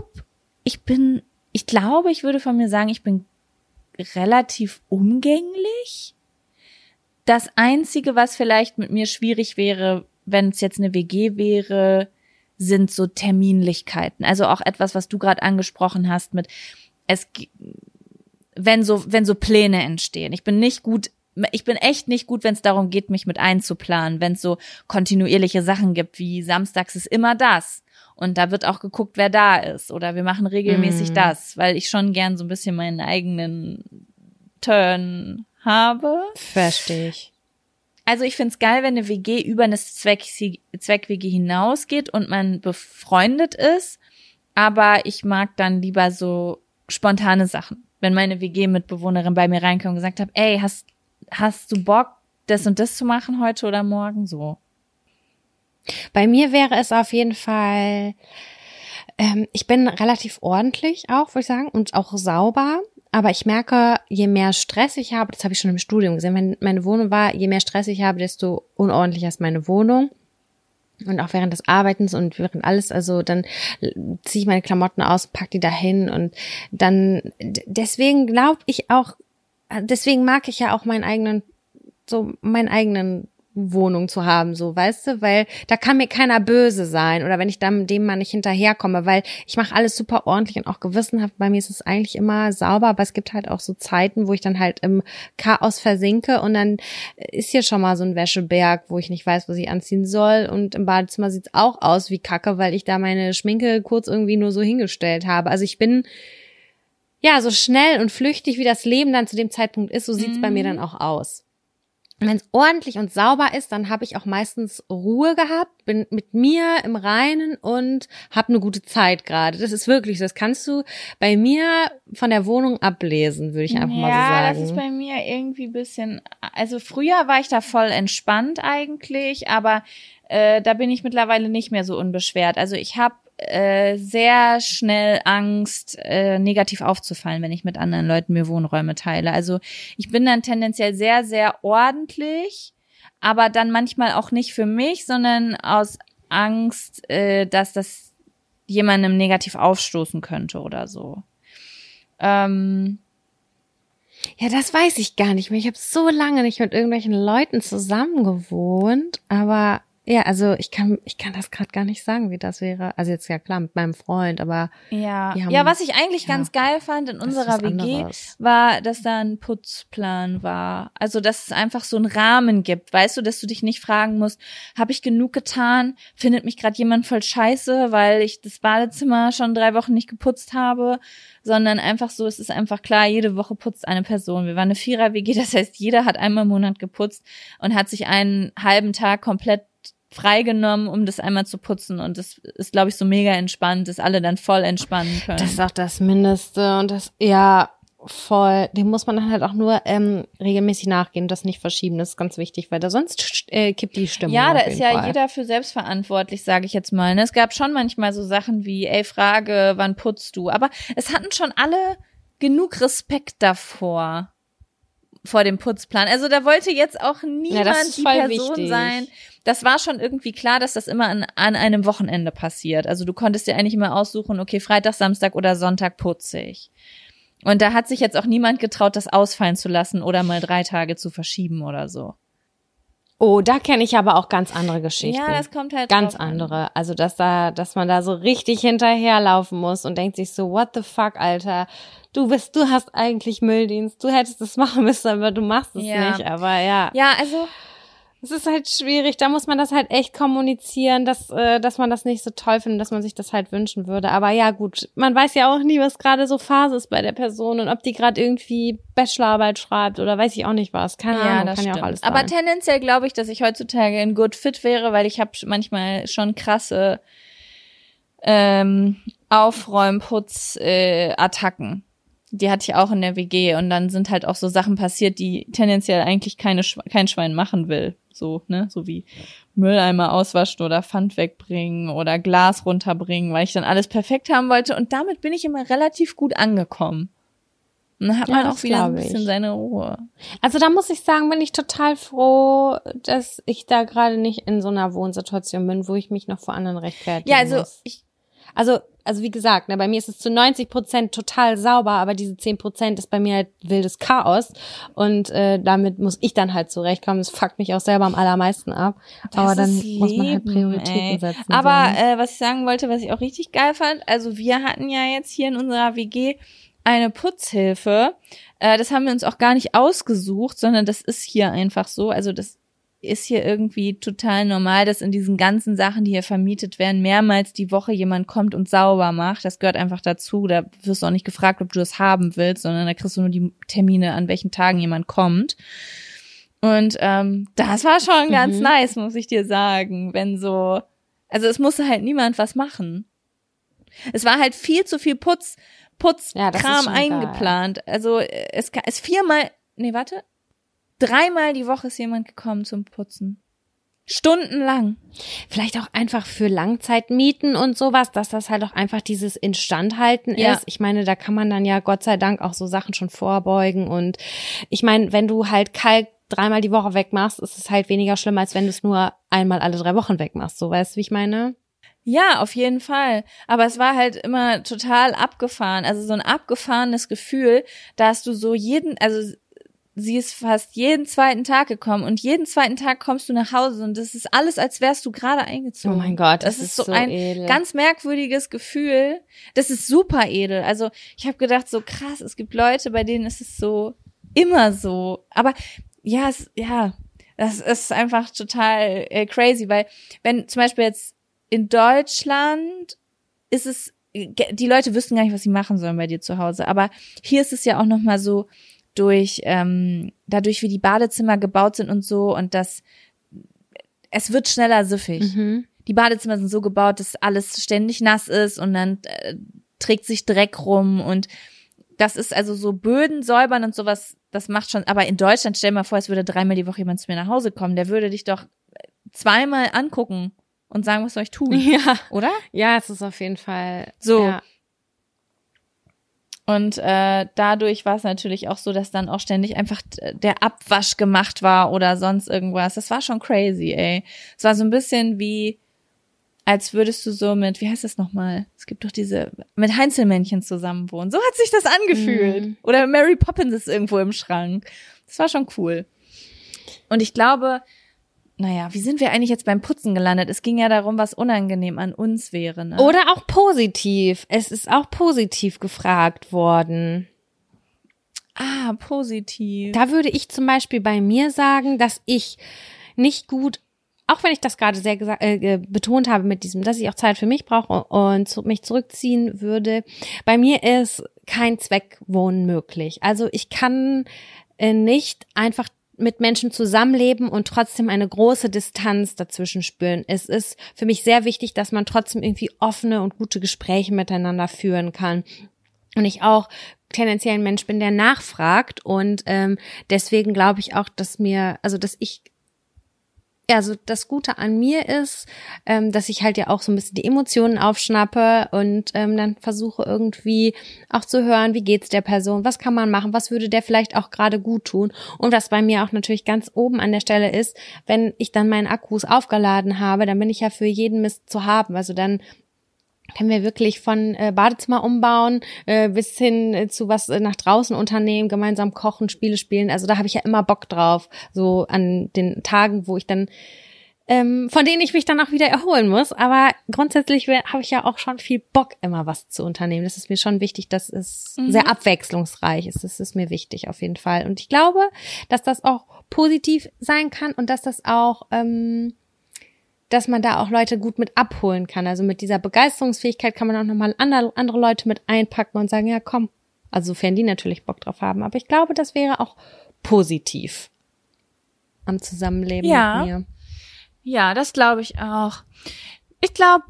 würde von mir sagen, ich bin relativ umgänglich. Das Einzige, was vielleicht mit mir schwierig wäre, wenn es jetzt eine WG wäre, sind so Terminlichkeiten. Also auch etwas, was du gerade angesprochen hast mit wenn so Pläne entstehen. Ich bin nicht gut ich bin echt nicht gut, wenn es darum geht, mich mit einzuplanen, wenn es so kontinuierliche Sachen gibt, wie samstags ist immer das und da wird auch geguckt, wer da ist oder wir machen regelmäßig das, weil ich schon gern so ein bisschen meinen eigenen Turn habe. Verstehe ich. Also ich find's geil, wenn eine WG über eine Zweck-WG hinausgeht und man befreundet ist, aber ich mag dann lieber so spontane Sachen. Wenn meine WG-Mitbewohnerin bei mir reinkam und gesagt hat, ey, hast du Bock, das und das zu machen heute oder morgen? So. Bei mir wäre es auf jeden Fall, ich bin relativ ordentlich auch, würde ich sagen, und auch sauber. Aber ich merke, je mehr Stress ich habe, das habe ich schon im Studium gesehen, wenn meine Wohnung war, je mehr Stress ich habe, desto unordentlicher ist meine Wohnung. Und auch während des Arbeitens und während alles, also dann ziehe ich meine Klamotten aus, pack die dahin und dann, deswegen glaube ich auch, deswegen mag ich ja auch meinen eigenen Wohnung zu haben, so, weißt du, weil da kann mir keiner böse sein oder wenn ich dann dem mal nicht hinterherkomme, weil ich mache alles super ordentlich und auch gewissenhaft. Bei mir ist es eigentlich immer sauber, aber es gibt halt auch so Zeiten, wo ich dann halt im Chaos versinke und dann ist hier schon mal so ein Wäscheberg, wo ich nicht weiß, was ich anziehen soll und im Badezimmer sieht's auch aus wie Kacke, weil ich da meine Schminke kurz irgendwie nur so hingestellt habe. Also ich bin ja so schnell und flüchtig, wie das Leben dann zu dem Zeitpunkt ist, so sieht's bei mir dann auch aus. Wenn es ordentlich und sauber ist, dann habe ich auch meistens Ruhe gehabt, bin mit mir im Reinen und habe eine gute Zeit gerade. Das ist wirklich so. Das kannst du bei mir von der Wohnung ablesen, würde ich einfach mal so sagen. Ja, das ist bei mir irgendwie ein bisschen, also früher war ich da voll entspannt eigentlich, aber da bin ich mittlerweile nicht mehr so unbeschwert. Also ich habe sehr schnell Angst, negativ aufzufallen, wenn ich mit anderen Leuten mir Wohnräume teile. Also ich bin dann tendenziell sehr, sehr ordentlich, aber dann manchmal auch nicht für mich, sondern aus Angst, dass das jemandem negativ aufstoßen könnte oder so. Ja, das weiß ich gar nicht mehr. Ich habe so lange nicht mit irgendwelchen Leuten zusammen gewohnt, aber ja, also ich kann das gerade gar nicht sagen, wie das wäre. Also jetzt ja klar mit meinem Freund, aber ja, was ich eigentlich ganz geil fand in unserer WG war, dass da ein Putzplan war. Also dass es einfach so einen Rahmen gibt, weißt du, dass du dich nicht fragen musst, habe ich genug getan? Findet mich gerade jemand voll scheiße, weil ich das Badezimmer schon 3 Wochen nicht geputzt habe? Sondern einfach so, es ist einfach klar, jede Woche putzt eine Person. Wir waren eine 4er-WG, das heißt, jeder hat einmal im Monat geputzt und hat sich einen halben Tag komplett freigenommen, um das einmal zu putzen und das ist, glaube ich, so mega entspannt, dass alle dann voll entspannen können. Das ist auch das Mindeste und das, ja, voll, dem muss man dann halt auch nur regelmäßig nachgehen und das nicht verschieben, das ist ganz wichtig, weil da sonst kippt die Stimmung. Ja, da ist ja jeder für selbst verantwortlich, sage ich jetzt mal. Es gab schon manchmal so Sachen wie, ey, Frage, wann putzt du? Aber es hatten schon alle genug Respekt davor, vor dem Putzplan. Also da wollte jetzt auch niemand die Person sein. Das war schon irgendwie klar, dass das immer an einem Wochenende passiert. Also du konntest dir eigentlich immer aussuchen, okay, Freitag, Samstag oder Sonntag putze ich. Und da hat sich jetzt auch niemand getraut, das ausfallen zu lassen oder mal 3 Tage zu verschieben oder so. Oh, da kenne ich aber auch ganz andere Geschichten. Ja, das kommt halt ganz andere. Also dass man da so richtig hinterherlaufen muss und denkt sich so, what the fuck, Alter? Du hast eigentlich Mülldienst, du hättest es machen müssen, aber du machst es nicht. Aber ja. Ja, also es ist halt schwierig, da muss man das halt echt kommunizieren, dass man das nicht so toll findet, dass man sich das halt wünschen würde. Aber ja, gut, man weiß ja auch nie, was gerade so Phase ist bei der Person und ob die gerade irgendwie Bachelorarbeit schreibt oder weiß ich auch nicht was. Keine Ahnung, das kann ja auch alles sein. Aber tendenziell glaube ich, dass ich heutzutage in good fit wäre, weil ich habe manchmal schon krasse Aufräumputz-Attacken. Die hatte ich auch in der WG und dann sind halt auch so Sachen passiert, die tendenziell eigentlich kein Schwein machen will. So, ne, so wie Mülleimer auswaschen oder Pfand wegbringen oder Glas runterbringen, weil ich dann alles perfekt haben wollte und damit bin ich immer relativ gut angekommen. Und dann hat man auch wieder ein bisschen seine Ruhe. Also da muss ich sagen, bin ich total froh, dass ich da gerade nicht in so einer Wohnsituation bin, wo ich mich noch vor anderen rechtfertigen muss. Also wie gesagt, ne, bei mir ist es zu 90% total sauber, aber diese 10% ist bei mir halt wildes Chaos und damit muss ich dann halt zurechtkommen. Das fuckt mich auch selber am allermeisten ab. Aber dann muss man halt Prioritäten setzen. Aber was ich sagen wollte, was ich auch richtig geil fand, also wir hatten ja jetzt hier in unserer WG eine Putzhilfe. Das haben wir uns auch gar nicht ausgesucht, sondern das ist hier einfach so. Also das ist hier irgendwie total normal, dass in diesen ganzen Sachen, die hier vermietet werden, mehrmals die Woche jemand kommt und sauber macht. Das gehört einfach dazu. Da wirst du auch nicht gefragt, ob du das haben willst, sondern da kriegst du nur die Termine, an welchen Tagen jemand kommt. Und das war schon ganz nice, muss ich dir sagen. Wenn so, also es musste halt niemand was machen. Es war halt viel zu viel Putzkram eingeplant. Geil. Also es dreimal die Woche ist jemand gekommen zum Putzen. Stundenlang. Vielleicht auch einfach für Langzeitmieten und sowas, dass das halt auch einfach dieses Instandhalten ist. Ich meine, da kann man dann ja Gott sei Dank auch so Sachen schon vorbeugen. Und ich meine, wenn du halt Kalk dreimal die Woche wegmachst, ist es halt weniger schlimm, als wenn du es nur einmal alle 3 Wochen wegmachst. So, weißt du, wie ich meine? Ja, auf jeden Fall. Aber es war halt immer total abgefahren. Also so ein abgefahrenes Gefühl, da hast du so sie ist fast jeden zweiten Tag gekommen und jeden zweiten Tag kommst du nach Hause und das ist alles, als wärst du gerade eingezogen. Oh mein Gott, das ist so ein edel. Ganz merkwürdiges Gefühl. Das ist super edel. Also ich habe gedacht, so krass, es gibt Leute, bei denen ist es so immer so. Aber das ist einfach total crazy, weil wenn zum Beispiel jetzt in Deutschland ist es, die Leute wüssten gar nicht, was sie machen sollen bei dir zu Hause. Aber hier ist es ja auch nochmal so, dadurch, wie die Badezimmer gebaut sind und so, und es wird schneller süffig. Die Badezimmer sind so gebaut, dass alles ständig nass ist und dann trägt sich Dreck rum, und das ist also so Böden säubern und sowas, das macht schon, aber in Deutschland, stell dir mal vor, es würde 3-mal die Woche jemand zu mir nach Hause kommen, der würde dich doch 2-mal angucken und sagen, was soll ich tun? Ja. Oder? Ja, es ist auf jeden Fall so. Ja. Und dadurch war es natürlich auch so, dass dann auch ständig einfach der Abwasch gemacht war oder sonst irgendwas. Das war schon crazy, ey. Es war so ein bisschen wie, als würdest du so mit, wie heißt das nochmal? Es gibt doch mit Heinzelmännchen zusammen wohnen. So hat sich das angefühlt. Oder Mary Poppins ist irgendwo im Schrank. Das war schon cool. Und ich glaube, naja, wie sind wir eigentlich jetzt beim Putzen gelandet? Es ging ja darum, was unangenehm an uns wäre, ne? Oder auch positiv. Es ist auch positiv gefragt worden. Ah, positiv. Da würde ich zum Beispiel bei mir sagen, dass ich nicht gut, auch wenn ich das gerade sehr betont habe mit diesem, dass ich auch Zeit für mich brauche und mich zurückziehen würde, bei mir ist kein Zweckwohnen möglich. Also ich kann nicht einfach mit Menschen zusammenleben und trotzdem eine große Distanz dazwischen spüren. Es ist für mich sehr wichtig, dass man trotzdem irgendwie offene und gute Gespräche miteinander führen kann. Und ich auch tendenziell ein Mensch bin, der nachfragt, und deswegen glaube ich auch, dass das Gute an mir ist, dass ich halt ja auch so ein bisschen die Emotionen aufschnappe und dann versuche irgendwie auch zu hören, wie geht's der Person, was kann man machen, was würde der vielleicht auch gerade gut tun. Und was bei mir auch natürlich ganz oben an der Stelle ist, wenn ich dann meinen Akkus aufgeladen habe, dann bin ich ja für jeden Mist zu haben. Also dann können wir wirklich von Badezimmer umbauen bis hin zu was nach draußen unternehmen, gemeinsam kochen, Spiele spielen. Also da habe ich ja immer Bock drauf, so an den Tagen, wo ich dann von denen ich mich dann auch wieder erholen muss. Aber grundsätzlich habe ich ja auch schon viel Bock, immer was zu unternehmen. Das ist mir schon wichtig, dass es sehr abwechslungsreich ist. Das ist mir wichtig auf jeden Fall. Und ich glaube, dass das auch positiv sein kann und dass das auch dass man da auch Leute gut mit abholen kann. Also mit dieser Begeisterungsfähigkeit kann man auch nochmal andere Leute mit einpacken und sagen, ja komm, also sofern die natürlich Bock drauf haben. Aber ich glaube, das wäre auch positiv am Zusammenleben mit mir. Ja, das glaube ich auch. Ich glaube,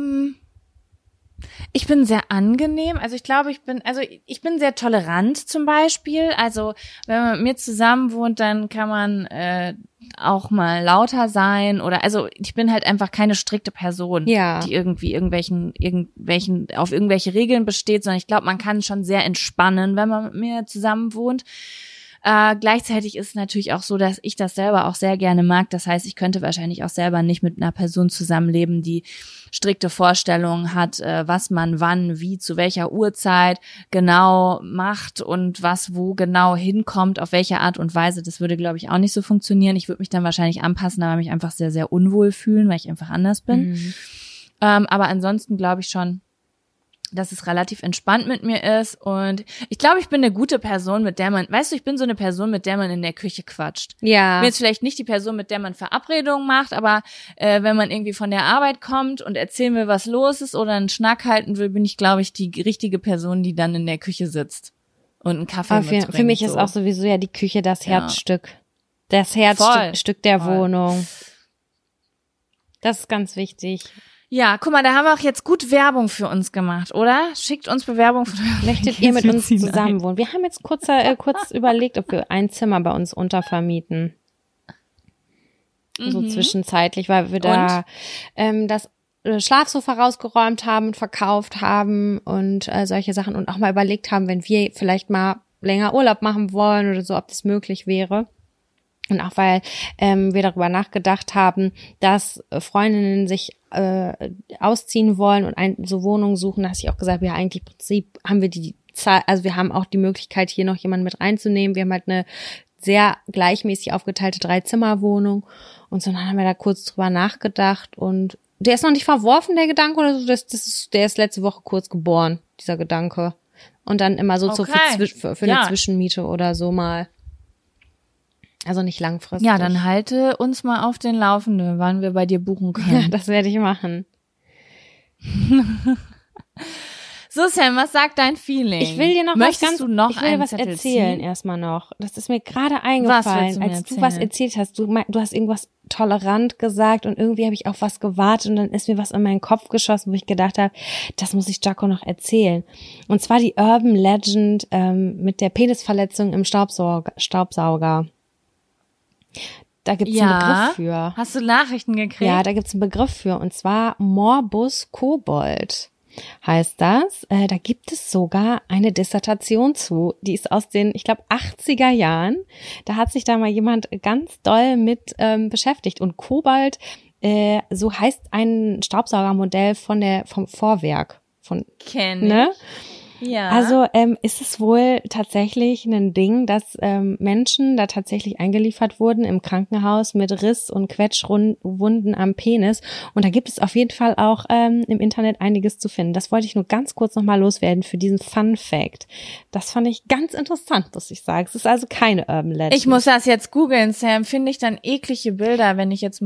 ich bin sehr angenehm. Also ich glaube, ich bin sehr tolerant zum Beispiel. Also wenn man mit mir zusammen wohnt, dann kann man auch mal lauter sein, oder also ich bin halt einfach keine strikte Person, die irgendwie auf irgendwelche Regeln besteht, sondern ich glaube, man kann schon sehr entspannen, wenn man mit mir zusammen wohnt. Gleichzeitig ist es natürlich auch so, dass ich das selber auch sehr gerne mag. Das heißt, ich könnte wahrscheinlich auch selber nicht mit einer Person zusammenleben, die strikte Vorstellungen hat, was man wann, wie, zu welcher Uhrzeit genau macht und was wo genau hinkommt, auf welche Art und Weise. Das würde, glaube ich, auch nicht so funktionieren. Ich würde mich dann wahrscheinlich anpassen, aber mich einfach sehr, sehr unwohl fühlen, weil ich einfach anders bin. Aber ansonsten glaube ich schon, dass es relativ entspannt mit mir ist und ich glaube, ich bin eine gute Person, mit der man, weißt du, ich bin so eine Person, mit der man in der Küche quatscht. Ja. Ich bin jetzt vielleicht nicht die Person, mit der man Verabredungen macht, aber wenn man irgendwie von der Arbeit kommt und erzählen will, was los ist oder einen Schnack halten will, bin ich, glaube ich, die richtige Person, die dann in der Küche sitzt und einen Kaffee mittrinkt. Für mich ist auch sowieso ja die Küche das Herzstück. Das Herzstück der Wohnung. Das ist ganz wichtig. Ja, guck mal, da haben wir auch jetzt gut Werbung für uns gemacht, oder? Schickt uns Bewerbung von euren Möchtet ihr mit uns zusammen wohnen? Wir haben jetzt kurz überlegt, ob wir ein Zimmer bei uns untervermieten. So zwischenzeitlich, weil wir da das Schlafsofa rausgeräumt haben und verkauft haben und solche Sachen und auch mal überlegt haben, wenn wir vielleicht mal länger Urlaub machen wollen oder so, ob das möglich wäre. Und auch weil wir darüber nachgedacht haben, dass Freundinnen sich ausziehen wollen und so Wohnungen suchen, da habe ich auch gesagt, ja, eigentlich im Prinzip haben wir die Zeit, also wir haben auch die Möglichkeit, hier noch jemanden mit reinzunehmen. Wir haben halt eine sehr gleichmäßig aufgeteilte 3-Zimmer-Wohnung und so, dann haben wir da kurz drüber nachgedacht und der ist noch nicht verworfen, der Gedanke, oder so, der ist letzte Woche kurz geboren, dieser Gedanke. Und dann immer so für eine Zwischenmiete oder so mal. Also nicht langfristig. Ja, dann halte uns mal auf den Laufenden, wann wir bei dir buchen können. Ja, das werde ich machen. So, Sam, was sagt dein Feeling? Ich will dir noch Möchtest du noch ich will dir was Zettel erzählen ziehen? erstmal noch. Das ist mir gerade eingefallen, als du was erzählt hast. Du hast irgendwas tolerant gesagt und irgendwie habe ich auf was gewartet und dann ist mir was in meinen Kopf geschossen, wo ich gedacht habe, das muss ich Jaco noch erzählen. Und zwar die Urban Legend mit der Penisverletzung im Staubsauger. Da gibt's einen Begriff für. Hast du Nachrichten gekriegt? Ja, da gibt's einen Begriff für und zwar Morbus Kobold heißt das. Da gibt es sogar eine Dissertation zu. Die ist aus den, ich glaube, 80er Jahren. Da hat sich da mal jemand ganz doll mit beschäftigt. Und Kobold, so heißt ein Staubsaugermodell vom Vorwerk. Kenn ne? ich. Ja. Also ist es wohl tatsächlich ein Ding, dass Menschen da tatsächlich eingeliefert wurden im Krankenhaus mit Riss- und Quetschwunden am Penis. Und da gibt es auf jeden Fall auch im Internet einiges zu finden. Das wollte ich nur ganz kurz nochmal loswerden für diesen Fun Fact. Das fand ich ganz interessant, muss ich sagen. Es ist also keine Urban Legend. Ich muss das jetzt googeln, Sam. Finde ich dann eklige Bilder, wenn ich jetzt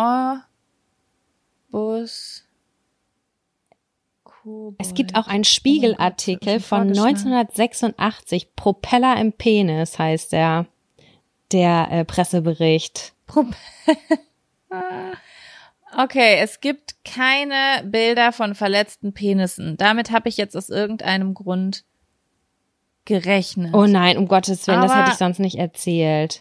Es gibt auch einen Spiegelartikel von 1986, Propeller im Penis heißt der Pressebericht. Okay, es gibt keine Bilder von verletzten Penissen. Damit habe ich jetzt aus irgendeinem Grund gerechnet. Oh nein, um Gottes Willen, das hätte ich sonst nicht erzählt.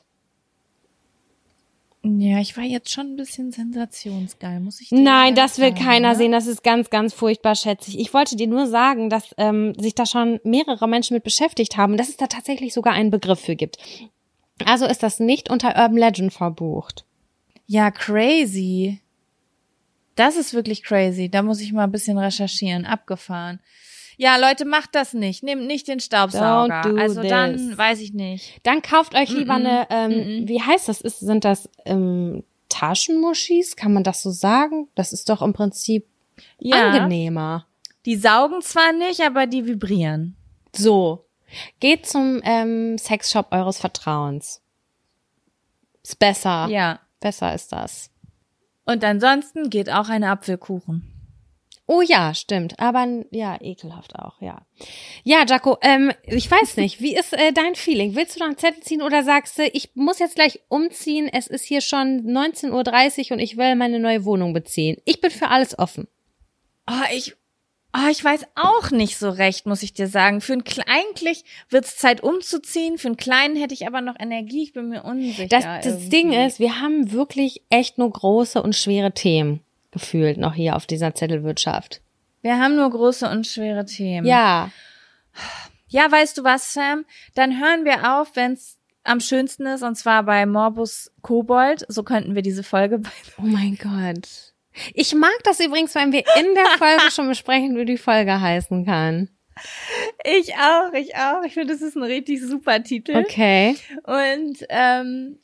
Ja, ich war jetzt schon ein bisschen sensationsgeil, muss ich dir Nein, das will sagen, keiner sehen. Das ist ganz, ganz furchtbar, schätze ich. Ich wollte dir nur sagen, dass sich da schon mehrere Menschen mit beschäftigt haben, dass es da tatsächlich sogar einen Begriff für gibt. Also ist das nicht unter Urban Legend verbucht. Ja, crazy. Das ist wirklich crazy. Da muss ich mal ein bisschen recherchieren. Abgefahren. Ja, Leute, macht das nicht. Nehmt nicht den Staubsauger. Don't do also this. Dann weiß ich nicht. Dann kauft euch lieber eine, wie heißt das? Sind das Taschenmuschis? Kann man das so sagen? Das ist doch im Prinzip angenehmer. Die saugen zwar nicht, aber die vibrieren. So. Geht zum Sexshop eures Vertrauens. Ist besser. Ja. Besser ist das. Und ansonsten geht auch ein Apfelkuchen. Oh ja, stimmt. Aber ja, ekelhaft auch, ja. Ja, Jaco, ich weiß nicht, wie ist dein Feeling? Willst du da einen Zettel ziehen oder sagst du, ich muss jetzt gleich umziehen, es ist hier schon 19:30 Uhr und ich will meine neue Wohnung beziehen? Ich bin für alles offen. Ich weiß auch nicht so recht, muss ich dir sagen. Eigentlich wird's Zeit umzuziehen. Für einen Kleinen hätte ich aber noch Energie. Ich bin mir unsicher. Das Ding ist, wir haben wirklich echt nur große und schwere Themen gefühlt noch hier auf dieser Zettelwirtschaft. Wir haben nur große und schwere Themen. Ja. Ja, weißt du was, Sam? Dann hören wir auf, wenn's am schönsten ist, und zwar bei Morbus Kobold. So könnten wir diese Folge Oh mein Gott. Ich mag das übrigens, wenn wir in der Folge schon besprechen, wie die Folge heißen kann. Ich auch. Ich finde, das ist ein richtig super Titel. Okay. Und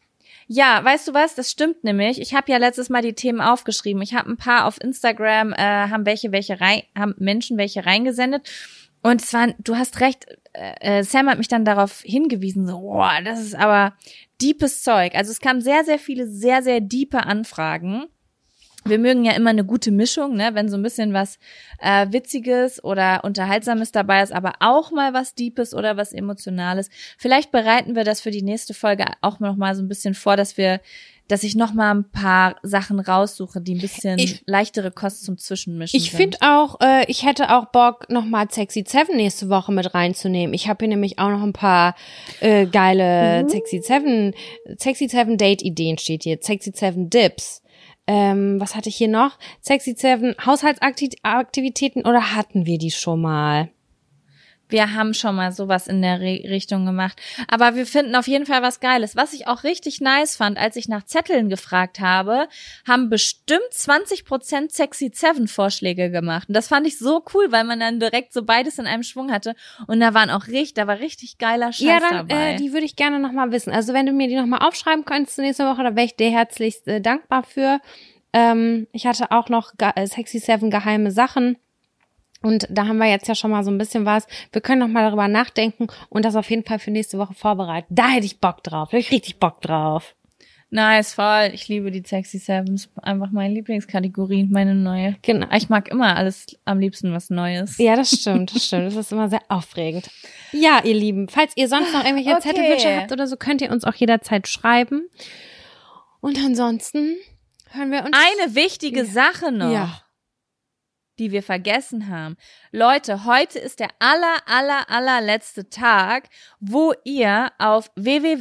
Ja, weißt du was? Das stimmt nämlich. Ich habe ja letztes Mal die Themen aufgeschrieben. Ich habe ein paar auf Instagram, haben Menschen welche reingesendet. Und es waren, du hast recht, Sam hat mich dann darauf hingewiesen, so, boah, das ist aber deepes Zeug. Also es kamen sehr, sehr viele, sehr, sehr diepe Anfragen. Wir mögen ja immer eine gute Mischung, ne, wenn so ein bisschen was Witziges oder Unterhaltsames dabei ist, aber auch mal was Deepes oder was Emotionales. Vielleicht bereiten wir das für die nächste Folge auch noch mal so ein bisschen vor, dass ich noch mal ein paar Sachen raussuche, die ein bisschen leichtere Kost zum Zwischenmischen sind. Ich finde auch, ich hätte auch Bock, noch mal Sexy 7 nächste Woche mit reinzunehmen. Ich habe hier nämlich auch noch ein paar geile Sexy 7 Date-Ideen steht hier. Sexy 7 Dips. Was hatte ich hier noch? Sexy 7 Haushaltsaktivitäten oder hatten wir die schon mal? Wir haben schon mal sowas in der Richtung gemacht. Aber wir finden auf jeden Fall was Geiles. Was ich auch richtig nice fand, als ich nach Zetteln gefragt habe, haben bestimmt 20% Sexy 7 Vorschläge gemacht. Und das fand ich so cool, weil man dann direkt so beides in einem Schwung hatte. Und da war richtig geiler Scheiß dabei. Die würde ich gerne nochmal wissen. Also wenn du mir die nochmal aufschreiben könntest nächste Woche, da wäre ich dir herzlichst dankbar für. Ich hatte auch noch Sexy 7 geheime Sachen. Und da haben wir jetzt ja schon mal so ein bisschen was. Wir können noch mal darüber nachdenken und das auf jeden Fall für nächste Woche vorbereiten. Da hätte ich Bock drauf. Da hätte ich richtig Bock drauf. Nice, voll. Ich liebe die Sexy 7s. Einfach meine Lieblingskategorie, meine neue. Genau. Ich mag immer alles am liebsten was Neues. Ja, das stimmt. Das ist immer sehr aufregend. Ja, ihr Lieben, falls ihr sonst noch irgendwelche Zettelwünsche habt oder so, könnt ihr uns auch jederzeit schreiben. Und ansonsten hören wir uns. Eine wichtige Sache noch. Ja. Die wir vergessen haben. Leute, heute ist der allerletzte Tag, wo ihr auf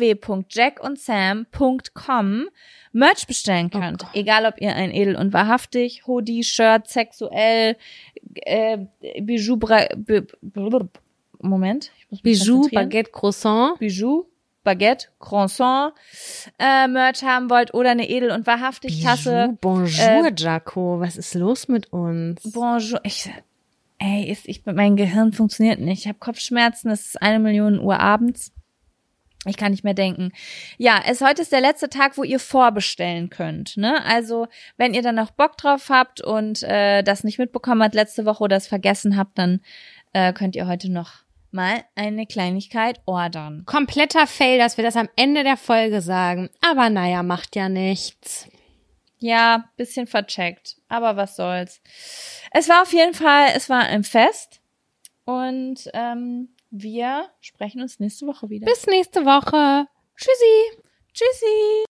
www.jackondsam.com Merch bestellen könnt. Egal, ob ihr ein edel und wahrhaftig, Hoodie, Shirt, sexuell, Bijou, Baguette, Croissant. Bijou, Baguette, Croissant, Merch haben wollt oder eine edel und wahrhaftig Tasse. Bonjour, Jaco. Was ist los mit uns? Bonjour. Mein Gehirn funktioniert nicht. Ich habe Kopfschmerzen. Es ist 1 Million Uhr abends. Ich kann nicht mehr denken. Ja, heute ist der letzte Tag, wo ihr vorbestellen könnt. Ne? Also, wenn ihr dann noch Bock drauf habt und das nicht mitbekommen habt letzte Woche oder es vergessen habt, dann könnt ihr heute noch mal eine Kleinigkeit ordern. Kompletter Fail, dass wir das am Ende der Folge sagen. Aber naja, macht ja nichts. Ja, bisschen vercheckt. Aber was soll's. Es war ein Fest. Und wir sprechen uns nächste Woche wieder. Bis nächste Woche. Tschüssi. Tschüssi.